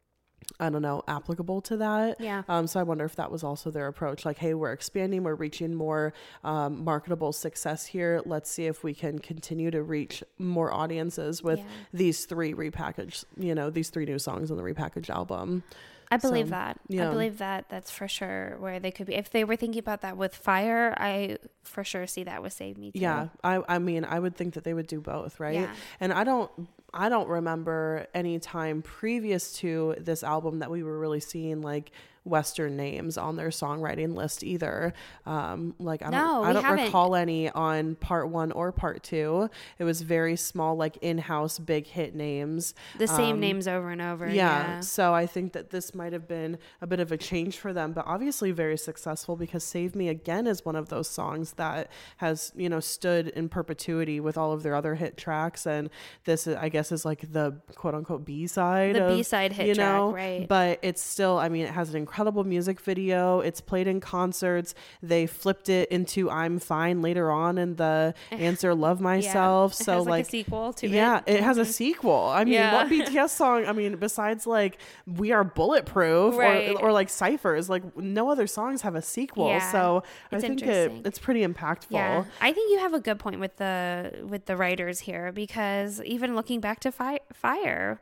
A: I don't know, applicable to that.
C: Yeah.
A: Um, so I wonder if that was also their approach. Like, hey, we're expanding, we're reaching more um, marketable success here. Let's see if we can continue to reach more audiences with
C: Yeah.
A: these three repackaged, you know, these three new songs on the repackaged album.
C: I believe
A: So,
C: that.
A: yeah.
C: I believe that that's for sure where they could be. If they were thinking about that with Fire, I for sure see that with Save Me too.
A: Yeah, I I mean, I would think that they would do both, right?
C: Yeah.
A: And I don't I don't remember any time previous to this album that we were really seeing like Western names on their songwriting list either. Um, like I don't
C: No,
A: I
C: we
A: don't
C: haven't.
A: recall any on part one or part two. It was very small, like in-house big hit names.
C: The same
A: Um,
C: names over and over.
A: Yeah,
C: Yeah.
A: so I think that this might have been a bit of a change for them, but obviously very successful because Save Me Again is one of those songs that has, you know, stood in perpetuity with all of their other hit tracks. And this, I guess, is like the quote unquote B side.
C: The
A: of,
C: B-side hit
A: you know,
C: track, right.
A: But it's still, I mean, it has an incredible music video. It's played in concerts. They flipped it into I'm Fine later on in the Answer Love Myself.
C: Yeah. It
A: So
C: has, like, a
A: like,
C: sequel to it.
A: yeah, it has a sequel. I mean,
C: Yeah.
A: what B T S song? I mean, besides like We Are Bulletproof
C: Right.
A: or or like Cyphers, like no other songs have a sequel.
C: Yeah.
A: So I
C: It's
A: think it,
C: interesting.
A: it's pretty impactful.
C: Yeah, I think you have a good point with the with the writers here because even looking back to fi- Fire,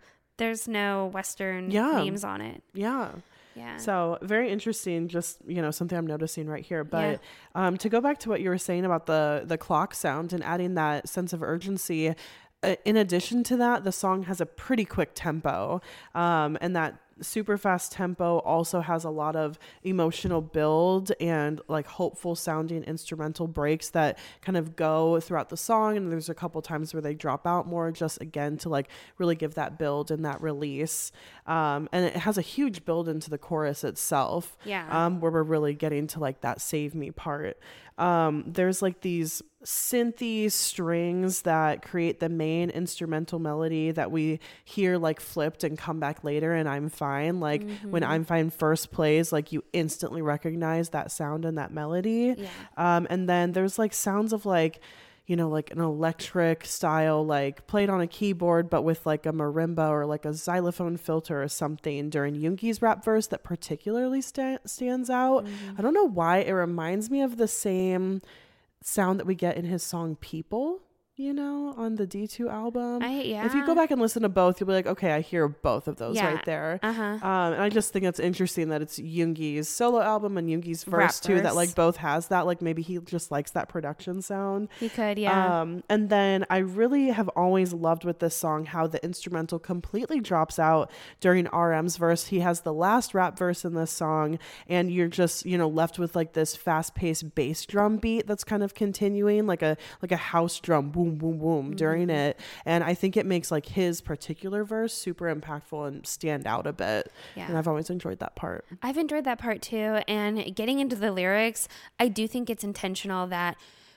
C: There's no Western
A: Yeah.
C: names on it.
A: Yeah.
C: Yeah.
A: So very interesting, just, you know, something I'm noticing right here. But
C: Yeah.
A: um, to go back to what you were saying about the, the clock sound and adding that sense of urgency, uh, in addition to that, the song has a pretty quick tempo. Um, and that super fast tempo also has a lot of emotional build and like hopeful sounding instrumental breaks that kind of go throughout the song. And there's a couple times where they drop out more, just again to like really give that build and that release. Um, and it has a huge build into the chorus itself.
C: Yeah.
A: Um, where we're really getting to like that save me part. Um, there's like these synthy strings that create the main instrumental melody that we hear like flipped and come back later, and I'm Fine. Like mm-hmm. when I'm Fine first plays, like you instantly recognize that sound and that melody.
C: Yeah.
A: Um, and then there's like sounds of like, you know, like an electric style, like played on a keyboard, but with like a marimba or like a xylophone filter or something during Yoongi's rap verse that particularly sta- stands out. Mm-hmm. I don't know why. It reminds me of the same sound that we get in his song People, you know, on the D two album.
C: I, yeah.
A: If you go back and listen to both, you'll be like, okay, I hear both of those
C: yeah.
A: right there.
C: Uh-huh.
A: Um, and I just think it's interesting that it's Yoongi's solo album and Yoongi's verse too, that like both has that. Like maybe he just likes that production sound.
C: He could, yeah.
A: Um, and then I really have always loved with this song how the instrumental completely drops out during R M's verse. He has the last rap verse in this song, and you're just, you know, left with like this fast-paced bass drum beat that's kind of continuing, like a like a house drum, boom, boom, boom, mm-hmm. during it. And I think it makes like his particular verse super impactful and stand out a bit.
C: Yeah.
A: And I've always enjoyed that part.
C: I've enjoyed that part too. And getting into the lyrics, I do think it's intentional that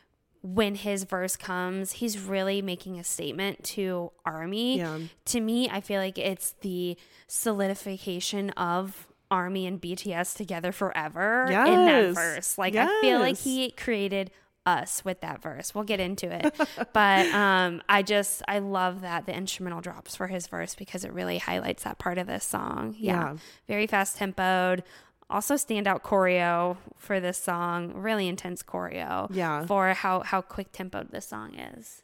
C: when his verse comes, he's really making a statement to ARMY.
A: Yeah.
C: To me, I feel like it's the solidification of ARMY and B T S together forever
A: yes.
C: in that verse. Like,
A: yes.
C: I feel like he created us with that verse. We'll get into it. But um, I just, I love that the instrumental drops for his verse because it really highlights that part of this song. Yeah.
A: Yeah.
C: Very fast tempoed. Also standout choreo for this song. Really intense choreo.
A: Yeah.
C: For how, how quick tempoed this song is.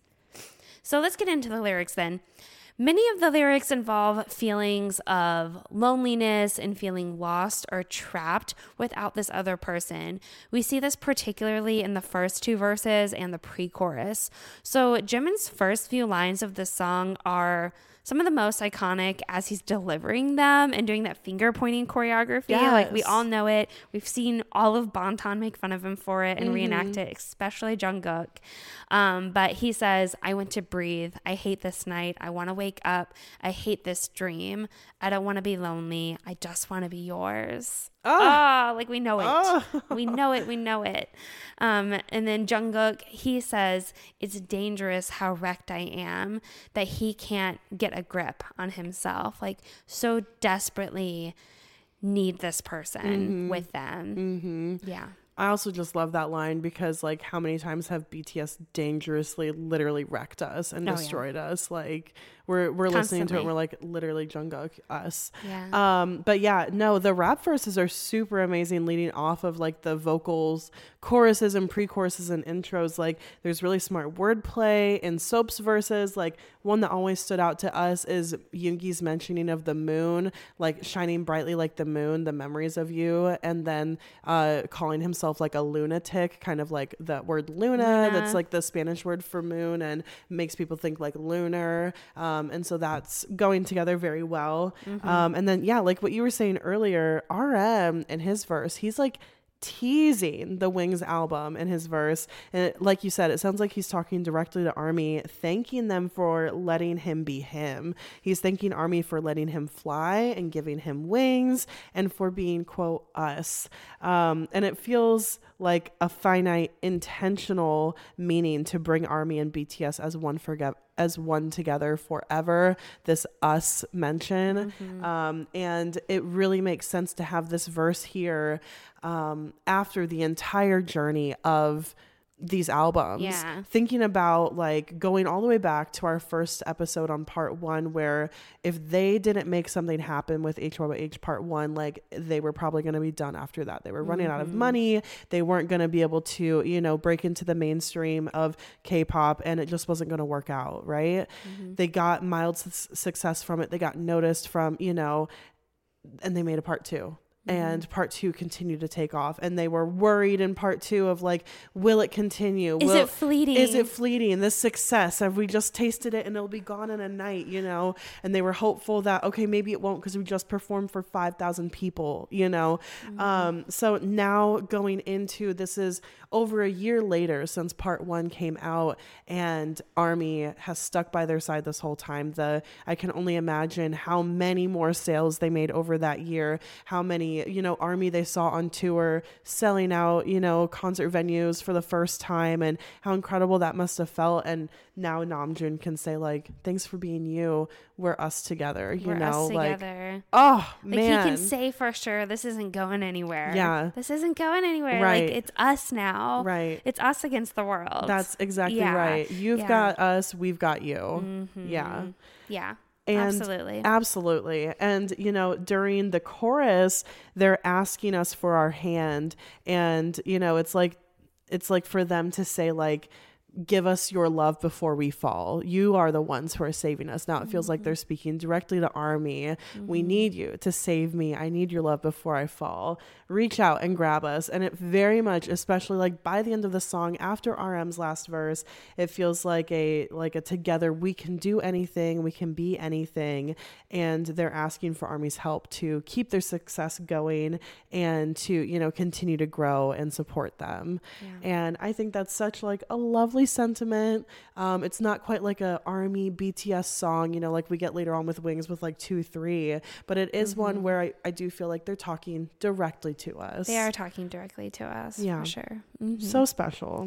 C: So let's get into the lyrics then. Many of the lyrics involve feelings of loneliness and feeling lost or trapped without this other person. We see this particularly in the first two verses and the pre-chorus. So Jimin's first few lines of this song are some of the most iconic as he's delivering them and doing that finger pointing choreography.
A: Yes.
C: Like we all know it. We've seen all of Bangtan make fun of him for it and
A: mm-hmm.
C: reenact it, especially Jungkook. Um, but he says, I want to breathe. I hate this night. I want to wake up. I hate this dream. I don't want to be lonely. I just want to be yours. Oh, oh like we know it. Oh. we know it. We know it. Um, and then Jungkook, he says, it's dangerous how wrecked I am that he can't get a grip on himself. Like so desperately need this person
A: mm-hmm.
C: with them.
A: Mm-hmm.
C: Yeah.
A: I also just love that line because like how many times have B T S dangerously literally wrecked us and
C: oh,
A: destroyed
C: yeah.
A: us? Like we're we're
C: Constantly.
A: listening to it and we're like literally Jungkook us.
C: Yeah.
A: Um but yeah, no, the rap verses are super amazing leading off of like the vocals, choruses and pre-choruses and intros. Like there's really smart wordplay in Soap's verses. Like one that always stood out to us is Yoongi's mentioning of the moon, like shining brightly like the moon, the memories of you, and then uh calling himself like a lunatic, kind of like the word luna,
C: Luna.
A: that's like the Spanish word for moon and makes people think like lunar. Um, and so that's going together very well. Mm-hmm. Um, and then, yeah, like what you were saying earlier, R M in his verse, he's like teasing the Wings album in his verse. And it, like you said, it sounds like he's talking directly to ARMY, thanking them for letting him be him. He's thanking ARMY for letting him fly and giving him wings and for being, quote, us. Um, and it feels like a finite, intentional meaning to bring ARMY and B T S as one forget as one together forever, this us mention. Mm-hmm. Um, and it really makes sense to have this verse here um, after the entire journey of these albums,
C: Yeah.
A: thinking about like going all the way back to our first episode on part one, where if they didn't make something happen with H Y Y H part one, like they were probably going to be done after that. They were running
C: Mm-hmm.
A: out of money. They weren't going to be able to, you know, break into the mainstream of K-pop, and it just wasn't going to work out. Right.
C: Mm-hmm.
A: They got mild su- success from it. They got noticed from, you know, and they made a part two. And part two continued to take off, and they were worried in part two of like, will it continue?
C: Is
A: will,
C: it fleeting?
A: Is it fleeting? This success, have we just tasted it and it'll be gone in a night, you know? And they were hopeful that, okay, maybe it won't because we just performed for five thousand people, you know?
C: Mm-hmm.
A: Um, so now going into, this is over a year later since part one came out, and ARMY has stuck by their side this whole time. The I can only imagine how many more sales they made over that year, how many, you know, ARMY they saw on tour selling out, you know, concert venues for the first time, and how incredible that must have felt. And now Namjoon can say like, thanks for being you, we're us together, you
C: We're
A: know,
C: us
A: like,
C: together.
A: oh
C: Like
A: man,
C: he can say for sure, this isn't going anywhere.
A: Yeah.
C: This isn't going anywhere.
A: Right.
C: Like it's us now.
A: Right.
C: It's us against the world.
A: That's exactly
C: Yeah.
A: right. You've
C: Yeah.
A: got us, we've got you.
C: Mhm.
A: Yeah.
C: Yeah.
A: And
C: Absolutely.
A: Absolutely. And, you know, during the chorus, they're asking us for our hand. And, you know, it's like, it's like for them to say like, give us your love before we fall. You are the ones who are saving us. Now it feels
C: Mm-hmm.
A: like they're speaking directly to ARMY. Mm-hmm. We need you to save me. I need your love before I fall. Reach out and grab us. And it very much, especially like by the end of the song, after R M's last verse, it feels like a like a together, we can do anything, we can be anything. And they're asking for ARMY's help to keep their success going and to, you know, continue to grow and support them.
C: Yeah.
A: And I think that's such like a lovely sentiment. Um, it's not quite like a ARMY B T S song, you know, like we get later on with Wings with like two, three, but it is
C: Mm-hmm.
A: one where I, I do feel like they're talking directly to us.
C: They are talking directly to us.
A: Yeah.
C: For sure. Mhm.
A: So special.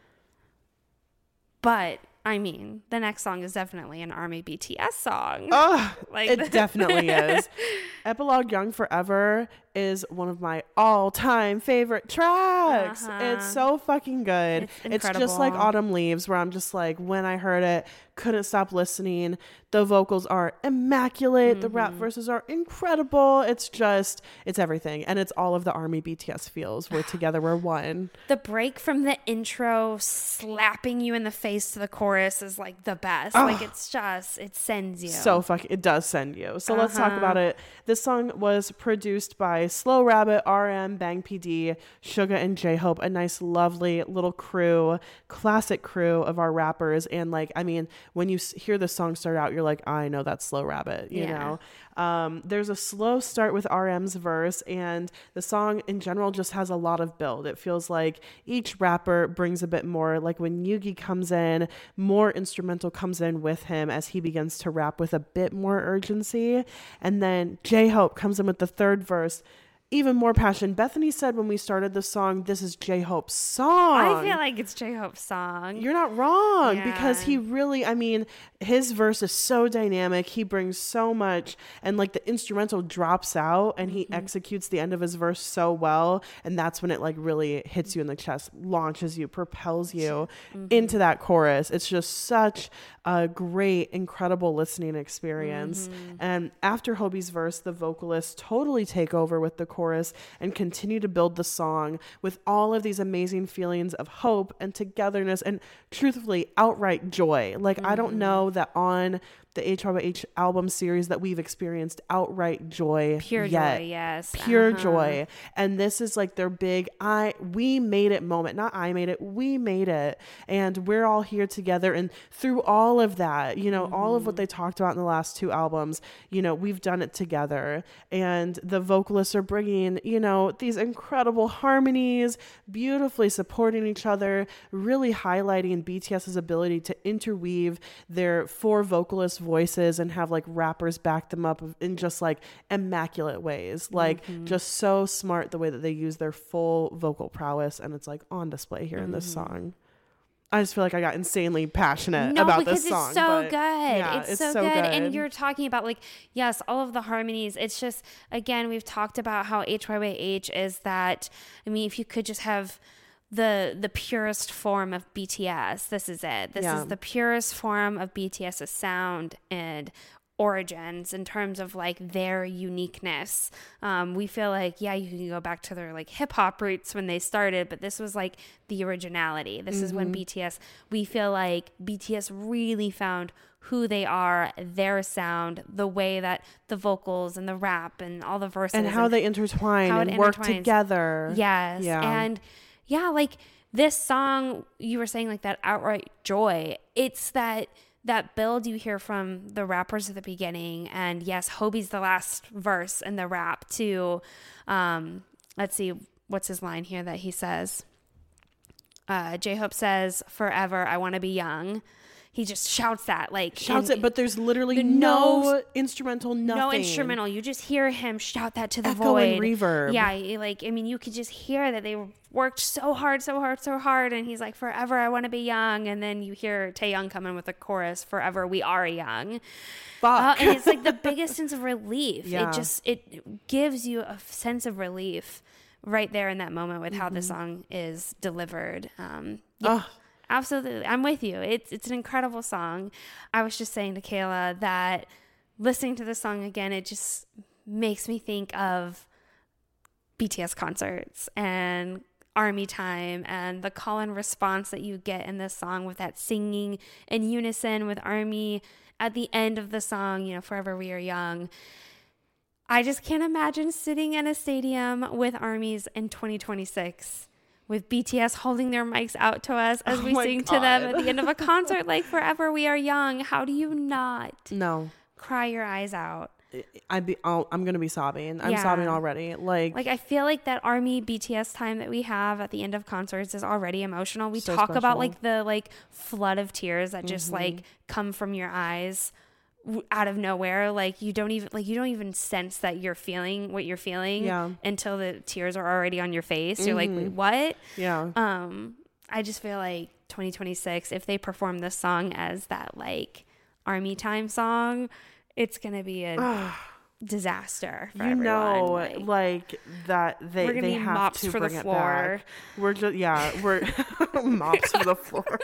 C: But I mean, the next song is definitely an ARMY B T S song.
A: Oh,
C: Like-
A: it definitely is. Epilogue Young Forever is one of my all-time favorite tracks.
C: Uh-huh.
A: It's so fucking good.
C: It's
A: It's, just like
C: incredible.
A: Autumn Leaves, where I'm just like, when I heard it, couldn't stop listening. The vocals are immaculate.
C: Mm-hmm.
A: The rap verses are incredible. It's just, it's everything. And it's all of the ARMY B T S feels. We're together, we're one.
C: The break from the intro slapping you in the face to the chorus is like the best. Like it's just, it sends you.
A: So fucking, it does send you. So let's talk
C: Uh-huh.
A: about it. This song was produced by Slow Rabbit, R M, Bang P D, Suga, and J-Hope. A nice, lovely little crew, classic crew of our rappers. And like, I mean, when you s- hear the song start out, you're like, I know that's Slow Rabbit, you
C: Yeah.
A: know? Um, there's a slow start with R M's verse, and the song in general just has a lot of build. It feels like each rapper brings a bit more. Like when Yugi comes in, more instrumental comes in with him as he begins to rap with a bit more urgency. And then J-Hope comes in with the third verse, even more passion. Bethany said when we started the song, this is J-Hope's song.
C: I feel like it's J-Hope's song.
A: You're not wrong,
C: Yeah.
A: because he really, I mean, his verse is so dynamic. He brings so much, and like the instrumental drops out and he executes the end of his verse so well. And that's when it like really hits you in the chest, launches you, propels you into that chorus. It's just such a great, incredible listening experience. And after Hobie's verse, the vocalists totally take over with the chorus and continue to build the song with all of these amazing feelings of hope and togetherness and truthfully outright joy. Like, I don't know that on the H Y Y H album series that we've experienced outright joy
C: Pure
A: yet.
C: joy, yes.
A: Pure
C: Uh-huh.
A: joy. And this is like their big I we made it moment. Not I made it, we made it. And we're all here together. And through all of that, you know, mm-hmm. all of what they talked about in the last two albums, you know, we've done it together. And the vocalists are bringing, you know, these incredible harmonies, beautifully supporting each other, really highlighting BTS's ability to interweave their four vocalist voices and have like rappers back them up in just like immaculate ways. Like mm-hmm. just so smart the way that they use their full vocal prowess, and it's like on display here mm-hmm. in this song. I just feel like I got insanely passionate
C: no,
A: about
C: because
A: this song.
C: it's so
A: but
C: good.
A: yeah,
C: it's,
A: it's
C: so,
A: so
C: good.
A: good.
C: And you're talking about like, yes, all of the harmonies. It's just, again, we've talked about how H Y Y H is that, I mean, if you could just have the the purest form of B T S. This is it. This
A: Yeah.
C: is the purest form of BTS's sound and origins in terms of like their uniqueness. Um, we feel like, yeah, you can go back to their like hip hop roots when they started, but this was like the originality. This mm-hmm. is when B T S, we feel like B T S really found who they are, their sound, the way that the vocals and the rap and all the verses
A: and how and they intertwine and work together.
C: Yes.
A: Yeah.
C: And yeah, like this song, you were saying like that outright joy. It's that that build you hear from the rappers at the beginning. And yes, Hobie's the last verse in the rap too. Um, let's see, what's his line here that he says? Uh, J-Hope says, forever, I want to be young. He just shouts that, like
A: shouts it, but there's literally the no, no instrumental, nothing.
C: No instrumental. You just hear him shout that to the
A: Echo
C: void.
A: And reverb.
C: Yeah, like I mean, you could just hear that they worked so hard, so hard, so hard, and he's like, "Forever, I want to be young." And then you hear Taehyung come in with a chorus, "Forever, we are young."
A: Fuck.
C: Uh, and it's like the biggest sense of relief.
A: Yeah.
C: It just it gives you a sense of relief right there in that moment with mm-hmm. how the song is delivered. Um, yeah. Oh. Absolutely. I'm with you. It's it's an incredible song. I was just saying to Kayla that listening to the song again, it just makes me think of B T S concerts and Army Time and the call and response that you get in this song with that singing in unison with Army at the end of the song, you know, Forever We Are Young. I just can't imagine sitting in a stadium with Armies in twenty twenty-six. With B T S holding their mics out to us as
A: oh
C: we sing
A: God.
C: to them at the end of a concert, like Forever We Are Young. How do you not
A: no
C: cry your eyes out?
A: I'd be, I'll, I'm going to be sobbing. I'm
C: yeah.
A: sobbing already. Like,
C: like I feel like that Army B T S time that we have at the end of concerts is already emotional. We
A: so
C: talk
A: special.
C: about like the like flood of tears that just
A: mm-hmm.
C: like come from your eyes out of nowhere. Like you don't even like you don't even sense that you're feeling what you're feeling
A: yeah.
C: until the tears are already on your face.
A: Mm-hmm.
C: You're like, wait, what?
A: Yeah.
C: Um, I just feel like twenty twenty-six, if they perform this song as that like Army Time song, it's gonna be a disaster for
A: you
C: everyone.
A: know
C: like,
A: like that they
C: we're gonna
A: they
C: be
A: have
C: mops
A: to
C: for
A: bring
C: the
A: it
C: floor.
A: back. We're just yeah we're mops for the floor.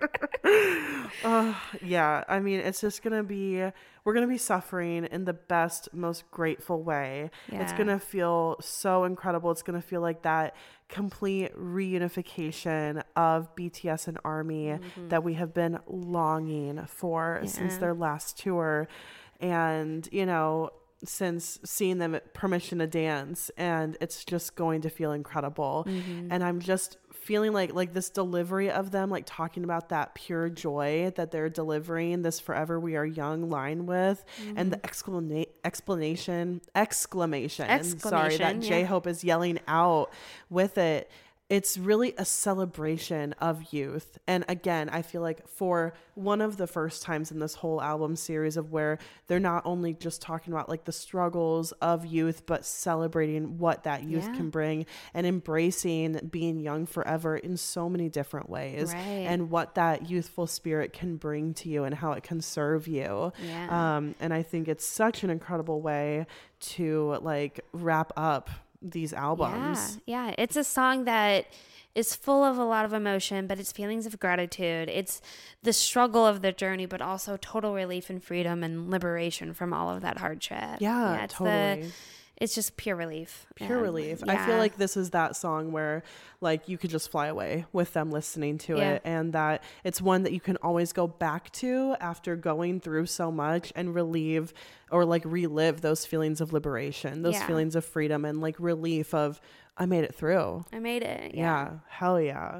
A: uh, yeah I mean it's just gonna be we're gonna be suffering in the best, most grateful way.
C: Yeah.
A: It's gonna feel so incredible. It's gonna feel like that complete reunification of B T S and Army mm-hmm. that we have been longing for yeah. since their last tour. And you know, since seeing them at Permission to Dance, and it's just going to feel incredible. Mm-hmm. And I'm just feeling like like this delivery of them, like talking about that pure joy that they're delivering this Forever We Are Young line with, mm-hmm. and the exclama- explanation exclamation,
C: exclamation
A: sorry that
C: yeah.
A: J-Hope is yelling out with it. It's really a celebration of youth. And again, I feel like for one of the first times in this whole album series of where they're not only just talking about like the struggles of youth, but celebrating what that youth
C: yeah.
A: can bring and embracing being young forever in so many different ways
C: right.
A: and what that youthful spirit can bring to you and how it can serve you.
C: Yeah.
A: Um, and I think it's such an incredible way to like wrap up these albums.
C: Yeah, yeah. It's a song that is full of a lot of emotion, but it's feelings of gratitude. It's the struggle of the journey, but also total relief and freedom and liberation from all of that hardship.
A: Yeah,
C: yeah it's
A: totally.
C: The, it's just pure relief.
A: Pure
C: and,
A: relief.
C: Yeah.
A: I feel like this is that song where like you could just fly away with them listening to
C: yeah.
A: it, and that it's one that you can always go back to after going through so much and relieve or like relive those feelings of liberation, those
C: yeah.
A: feelings of freedom and like relief of I made it through.
C: I made it. Yeah.
A: yeah. Hell yeah.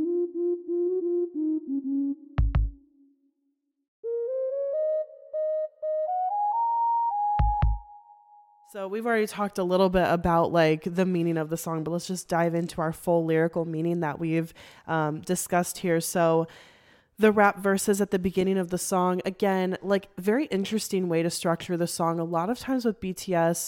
A: So we've already talked a little bit about like the meaning of the song, but let's just dive into our full lyrical meaning that we've um, discussed here. So the rap verses at the beginning of the song, again, like very interesting way to structure the song. A lot of times with B T S,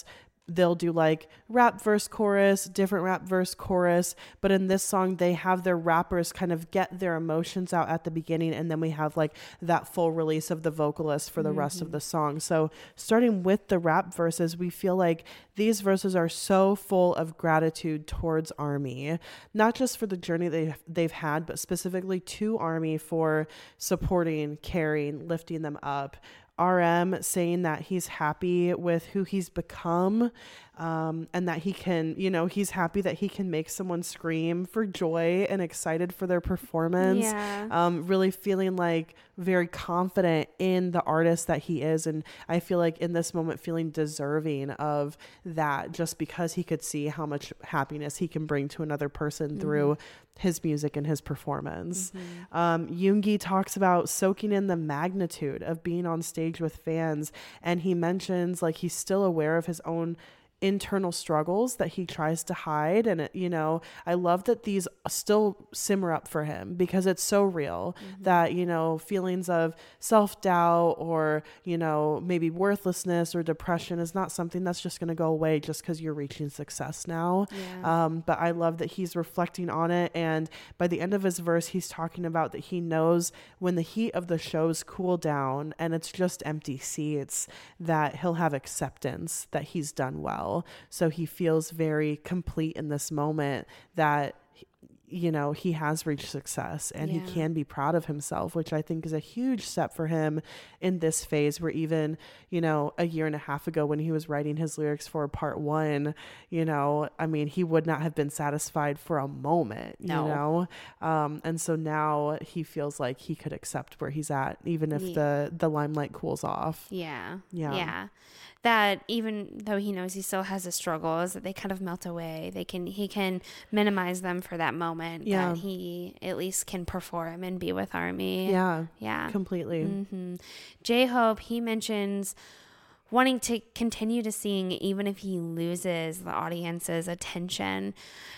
A: they'll do like rap verse chorus, different rap verse chorus. But in this song, they have their rappers kind of get their emotions out at the beginning. And then we have like that full release of the vocalist for the mm-hmm. rest of the song. So starting with the rap verses, we feel like these verses are so full of gratitude towards Army, not just for the journey they've, they've had, but specifically to Army for supporting, caring, lifting them up. R M saying that he's happy with who he's become, um, and that he can, you know, he's happy that he can make someone scream for joy and excited for their performance.
C: Yeah.
A: Um, really feeling like very confident in the artist that he is. And I feel like in this moment, feeling deserving of that just because he could see how much happiness he can bring to another person mm-hmm. through his music and his performance. Mm-hmm. Um, Yoongi talks about soaking in the magnitude of being on stage with fans. And he mentions like he's still aware of his own internal struggles that he tries to hide. And, it, you know, I love that these still simmer up for him because it's so real mm-hmm. that, you know, feelings of self-doubt or, you know, maybe worthlessness or depression is not something that's just going to go away just because you're reaching success now. Yeah. Um, but I love that he's reflecting on it. And by the end of his verse, he's talking about that he knows when the heat of the shows cool down and it's just empty seats, that he'll have acceptance that he's done well. So he feels very complete in this moment that, you know, he has reached success and yeah. he can be proud of himself, which I think is a huge step for him in this phase where even, you know, a year and a half ago when he was writing his lyrics for part one, you know, I mean, he would not have been satisfied for a moment, no. you know? Um, and so now he feels like he could accept where he's at, even if yeah. the, the limelight cools off.
C: Yeah.
A: Yeah.
C: Yeah. That even though he knows he still has his struggles, that they kind of melt away. They can, he can minimize them for that moment.
A: Yeah.
C: That he at least can perform and be with Army.
A: Yeah.
C: Yeah.
A: Completely.
C: Mm-hmm. J-Hope, he mentions wanting to continue to sing even if he loses the audience's attention.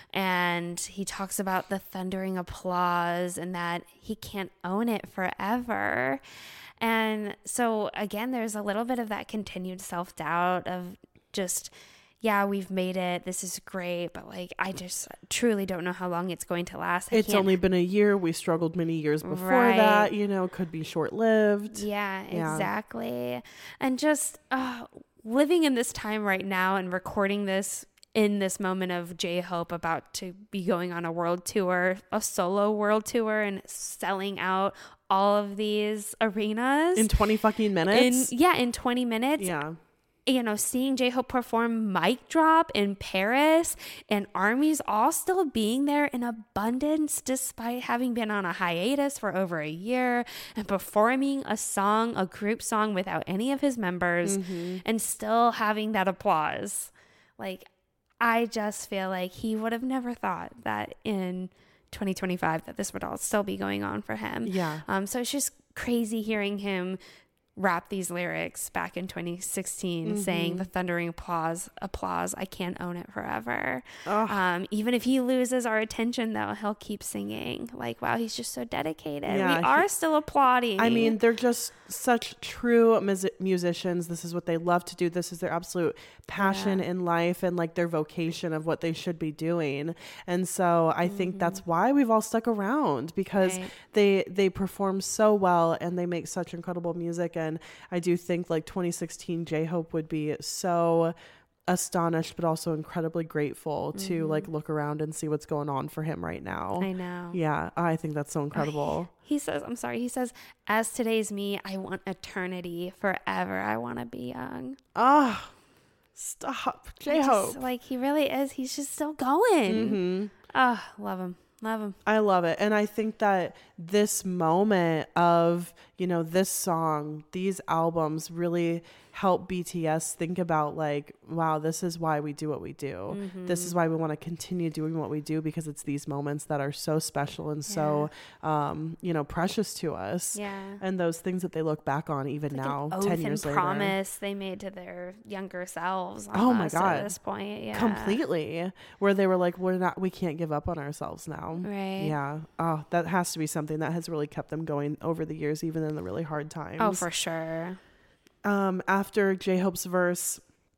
C: And he talks about the thundering applause and that he can't own it forever. And so, again, there's a little bit of that continued self-doubt of just, yeah, we've made it. This is great. But, like, I just truly don't know how long it's going to last. I
A: it's
C: can't...
A: only been a year. We struggled many years before
C: right.
A: that, you know, could be short-lived.
C: Yeah,
A: yeah.
C: exactly. And just uh, living in this time right now and recording this in this moment of J-Hope about to be going on a world tour, a solo world tour, and selling out all of these arenas
A: in twenty fucking minutes.
C: In, yeah, in twenty minutes.
A: Yeah.
C: You know, seeing J-Hope perform Mic Drop in Paris and Army's all still being there in abundance despite having been on a hiatus for over a year and performing a song, a group song without any of his members mm-hmm. and still having that applause. Like, I just feel like he would have never thought that in twenty twenty-five that this would all still be going on for him.
A: Yeah. Um.
C: So it's just crazy hearing him rap these lyrics back in twenty sixteen mm-hmm. saying the thundering applause applause I can't own it forever. Oh. Um even if he loses our attention though, he'll keep singing. Like, wow, he's just so dedicated. Yeah, we are he, still applauding.
A: I mean, they're just such true mus- musicians. This is what they love to do. This is their absolute passion yeah. in life and like their vocation of what they should be doing. And so I mm-hmm. think that's why we've all stuck around, because right. they they perform so well and they make such incredible music. And I do think like twenty sixteen J-Hope would be so astonished but also incredibly grateful mm-hmm. to like look around and see what's going on for him right now.
C: I know.
A: Yeah, I think that's so incredible.
C: He says, I'm sorry, he says, as today's me, I want eternity forever. I want to be young.
A: Ah, oh, stop. J-Hope.
C: Just, like, he really is. He's just still going.
A: Mm-hmm.
C: Oh, love him. Love him.
A: I love it. And I think that this moment of, you know, this song, these albums really help B T S think about like, wow, this is why we do what we do. Mm-hmm. This is why we want to continue doing what we do, because it's these moments that are so special and yeah. so, um, you know, precious to us.
C: Yeah.
A: And those things that they look back on even
C: it's like
A: now,
C: an
A: ten
C: oath
A: years
C: and
A: later.
C: Promise they made to their younger selves.
A: Oh my God.
C: At this point. Yeah.
A: Completely. Where they were like, we're not, we can't give up on ourselves now.
C: Right.
A: Yeah. Oh, that has to be something that has really kept them going over the years, even in the really hard times.
C: Oh, for sure.
A: Um, after J-Hope's verse,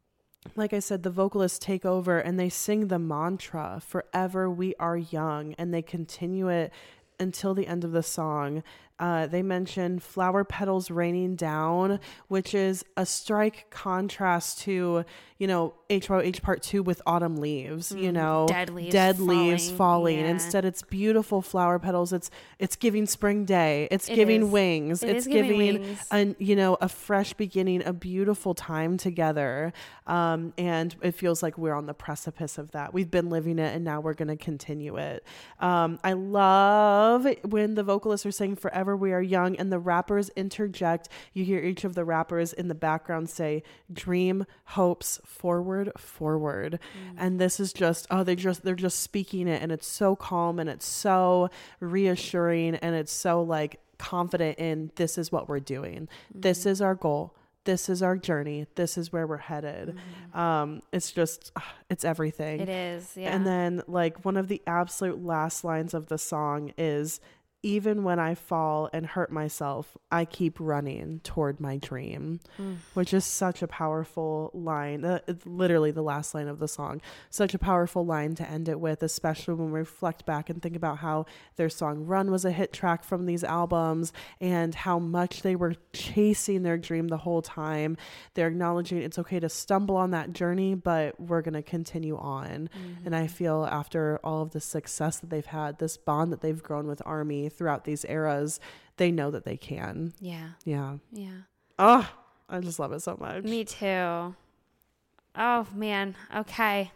A: like I said, the vocalists take over and they sing the mantra, "Forever we are young," and they continue it until the end of the song. Uh, they mention flower petals raining down, which is a strike contrast to, you know, H Y O H part two with autumn leaves, you know,
C: dead leaves
A: dead
C: falling.
A: leaves falling.
C: Yeah.
A: Instead, it's beautiful flower petals. It's, it's giving spring day. It's
C: It
A: giving
C: is.
A: wings.
C: It
A: it's
C: is giving
A: giving,
C: wings.
A: an, you know, a fresh beginning, a beautiful time together. Um, and it feels like we're on the precipice of that. We've been living it and now we're going to continue it. Um, I love when the vocalists are saying "Forever we are young" and the rappers interject. You hear each of the rappers in the background say, "Dream, hopes, forward, forward." Mm. And this is just, oh, they just, they're just speaking it. And it's so calm and it's so reassuring. And it's so like confident in, this is what we're doing. Mm. This is our goal. This is our journey. This is where we're headed. Mm. Um, it's just, it's everything.
C: It is. Yeah.
A: And then like one of the absolute last lines of the song is, "Even when I fall and hurt myself, I keep running toward my dream," mm. which is such a powerful line. Uh, it's literally the last line of the song. Such a powerful line to end it with, especially when we reflect back and think about how their song "Run" was a hit track from these albums and how much they were chasing their dream the whole time. They're acknowledging it's okay to stumble on that journey, but we're going to continue on. Mm-hmm. And I feel after all of the success that they've had, this bond that they've grown with ARMY throughout these eras, they know that they can.
C: Yeah.
A: Yeah.
C: Yeah.
A: Oh, I just love it so much.
C: Me too. Oh, man. Okay.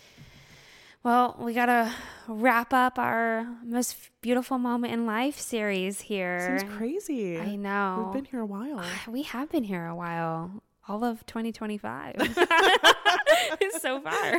C: Well, we got to wrap up our most beautiful moment in life series here.
A: Seems crazy.
C: I know.
A: We've been here a while.
C: We have been here a while. All of twenty twenty-five. It's so far.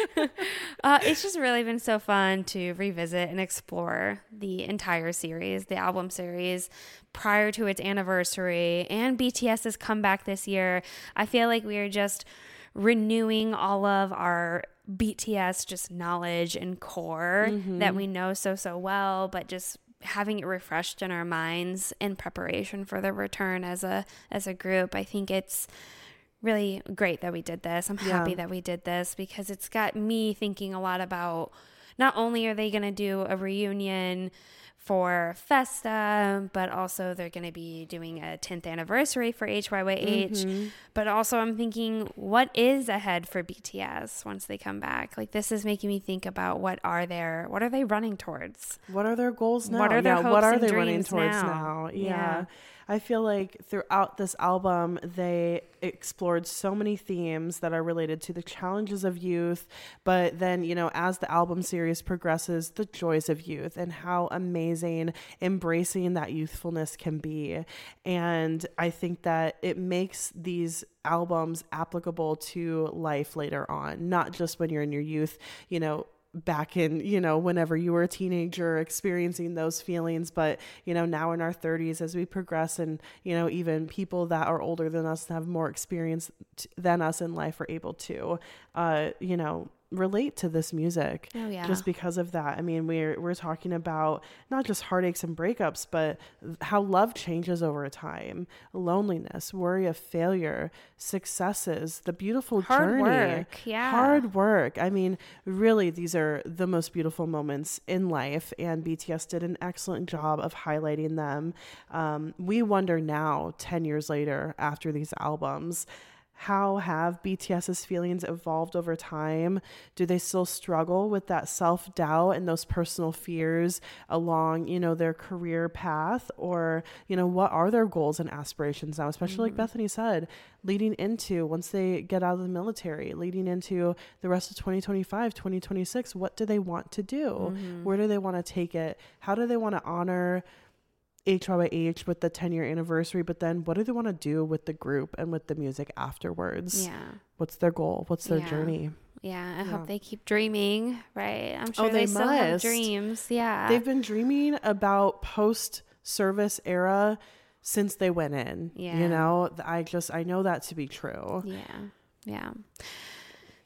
C: uh, it's just really been so fun to revisit and explore the entire series, the album series, prior to its anniversary and BTS's comeback this year. I feel like we are just renewing all of our B T S just knowledge and core mm-hmm. that we know so, so well, but just having it refreshed in our minds in preparation for the return as a as a group. I think it's really great that we did this. I'm
A: yeah.
C: happy that we did this because it's got me thinking a lot about not only are they going to do a reunion for Festa, but also they're going to be doing a tenth anniversary for H Y Y H. Mm-hmm. But also I'm thinking, what is ahead for B T S once they come back? Like, this is making me think about what are their, what are they running towards?
A: What are their goals now?
C: What are their
A: yeah,
C: hopes
A: what are
C: and
A: they running
C: dreams
A: towards
C: now?
A: now? Yeah.
C: Yeah.
A: I feel like throughout this album, they explored so many themes that are related to the challenges of youth. But then, you know, as the album series progresses, the joys of youth and how amazing embracing that youthfulness can be. And I think that it makes these albums applicable to life later on, not just when you're in your youth, you know, back in, you know, whenever you were a teenager experiencing those feelings, but, you know, now in our thirties as we progress and, you know, even people that are older than us and have more experience t- than us in life are able to, uh, you know, relate to this music.
C: Oh, yeah.
A: Just because of that. I mean, we're we're talking about not just heartaches and breakups, but how love changes over time, loneliness, worry of failure, successes, the beautiful
C: hard
A: journey,
C: work. Yeah.
A: hard work. I mean, really, these are the most beautiful moments in life, and B T S did an excellent job of highlighting them. Um, we wonder now, ten years later, after these albums, how have BTS's feelings evolved over time? Do they still struggle with that self-doubt and those personal fears along, you know, their career path? Or, you know, what are their goals and aspirations now? Especially mm-hmm. like Bethany said, leading into once they get out of the military, leading into the rest of twenty twenty-five, twenty twenty-six, what do they want to do? Mm-hmm. Where do they want to take it? How do they want to honor H Y Y H with the ten year anniversary, but then what do they want to do with the group and with the music afterwards?
C: Yeah.
A: What's their goal? What's their
C: yeah.
A: journey?
C: Yeah. I
A: yeah.
C: hope they keep dreaming, right? I'm sure
A: oh,
C: they,
A: they
C: still
A: must.
C: have dreams. Yeah.
A: They've been dreaming about post service era since they went in.
C: Yeah.
A: You know, I just, I know that to be true.
C: Yeah. Yeah.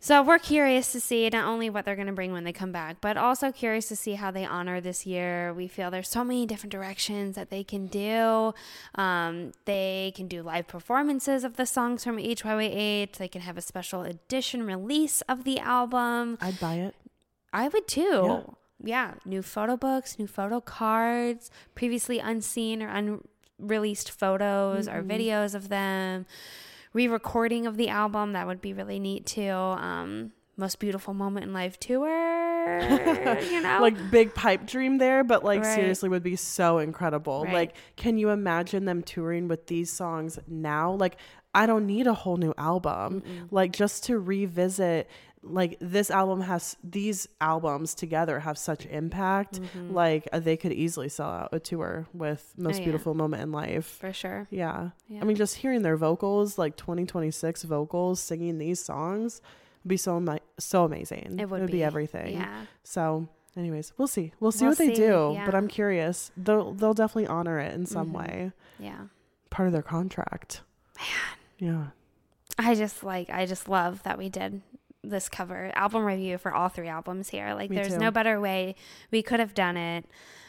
C: So we're curious to see not only what they're going to bring when they come back, but also curious to see how they honor this year. We feel there's so many different directions that they can do. Um, they can do live performances of the songs from H Y Y H. They can have a special edition release of the album.
A: I'd buy it.
C: I would too. Yeah. yeah. New photo books, new photo cards, previously unseen or unreleased photos mm-hmm. or videos of them. Re-recording of the album, that would be really neat too. Um, most beautiful moment in life tour, you know,
A: like big pipe dream there, but like
C: right.
A: seriously would be so incredible.
C: Right.
A: Like, can you imagine them touring with these songs now? Like, I don't need a whole new album. Mm-mm. Like, just to revisit. Like, this album has these albums together have such impact. Mm-hmm. Like, uh, they could easily sell out a tour with Most oh, yeah. Beautiful Moment in Life.
C: For sure.
A: Yeah.
C: yeah.
A: I mean, just hearing their vocals, like twenty twenty-six vocals singing these songs would be so, ama- so amazing.
C: It would,
A: it would be.
C: be
A: everything.
C: Yeah.
A: So anyways, we'll see. We'll see
C: we'll
A: what they
C: see.
A: do.
C: Yeah.
A: But I'm curious. They'll, they'll definitely honor it in some
C: mm-hmm.
A: way.
C: Yeah.
A: Part of their contract.
C: Man.
A: Yeah.
C: I just like, I just love that we did this cover album review for all three albums here. Like,
A: Me
C: there's
A: too.
C: no better way we could have done it.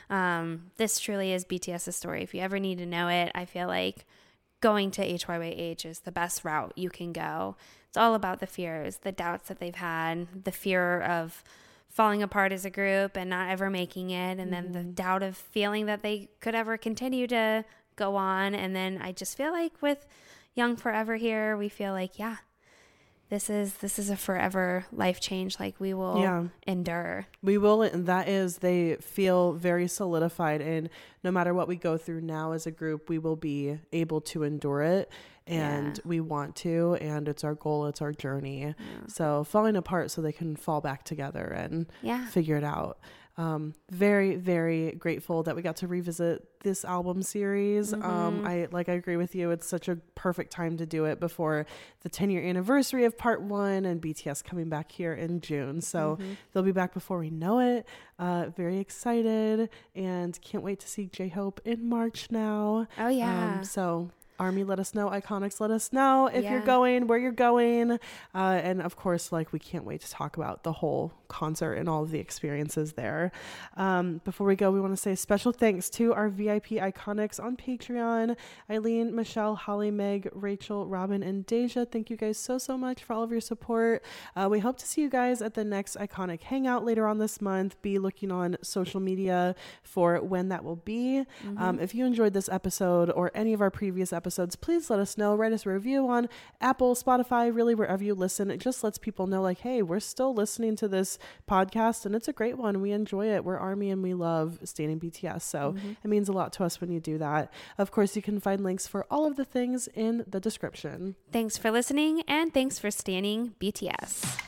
C: Um, this truly is BTS's story. If you ever need to know it, I feel like going to H Y Y H is the best route you can go. It's all about the fears, the doubts that they've had, the fear of falling apart as a group and not ever making it, and mm-hmm. then the doubt of feeling that they could ever continue to go on. And then I just feel like with Young Forever here, we feel like, yeah, This is this is a forever life change. Like, we will
A: yeah.
C: endure.
A: We will. And that is, they feel very solidified. And no matter what we go through now as a group, we will be able to endure it. And yeah. we want to. And it's our goal. It's our journey. Yeah. So falling apart so they can fall back together and
C: yeah.
A: figure it out. Um, very, very grateful that we got to revisit this album series. Mm-hmm. Um, I like, I agree with you. It's such a perfect time to do it before the ten year anniversary of part one and B T S coming back here in June. So mm-hmm. they'll be back before we know it. Uh, very excited and can't wait to see J-Hope in March now.
C: Oh yeah.
A: Um, so Army, let us know. Iconics, let us know if
C: yeah.
A: you're going, where you're going. Uh, and of course, like, we can't wait to talk about the whole concert and all of the experiences there. Um, before we go, we want to say special thanks to our V I P Iconics on Patreon. Eileen, Michelle, Holly, Meg, Rachel, Robin, and Deja. Thank you guys so, so much for all of your support. Uh, we hope to see you guys at the next Iconic Hangout later on this month. Be looking on social media for when that will be. Mm-hmm. Um, if you enjoyed this episode or any of our previous episodes, episodes, please let us know. Write us a review on Apple, Spotify, really wherever you listen. It just lets people know, like, hey, we're still listening to this podcast and it's a great one. We enjoy it. We're Army and we love standing B T S. So mm-hmm. it means a lot to us when you do that. Of course, you can find links for all of the things in the description.
C: Thanks for listening, and thanks for standing B T S.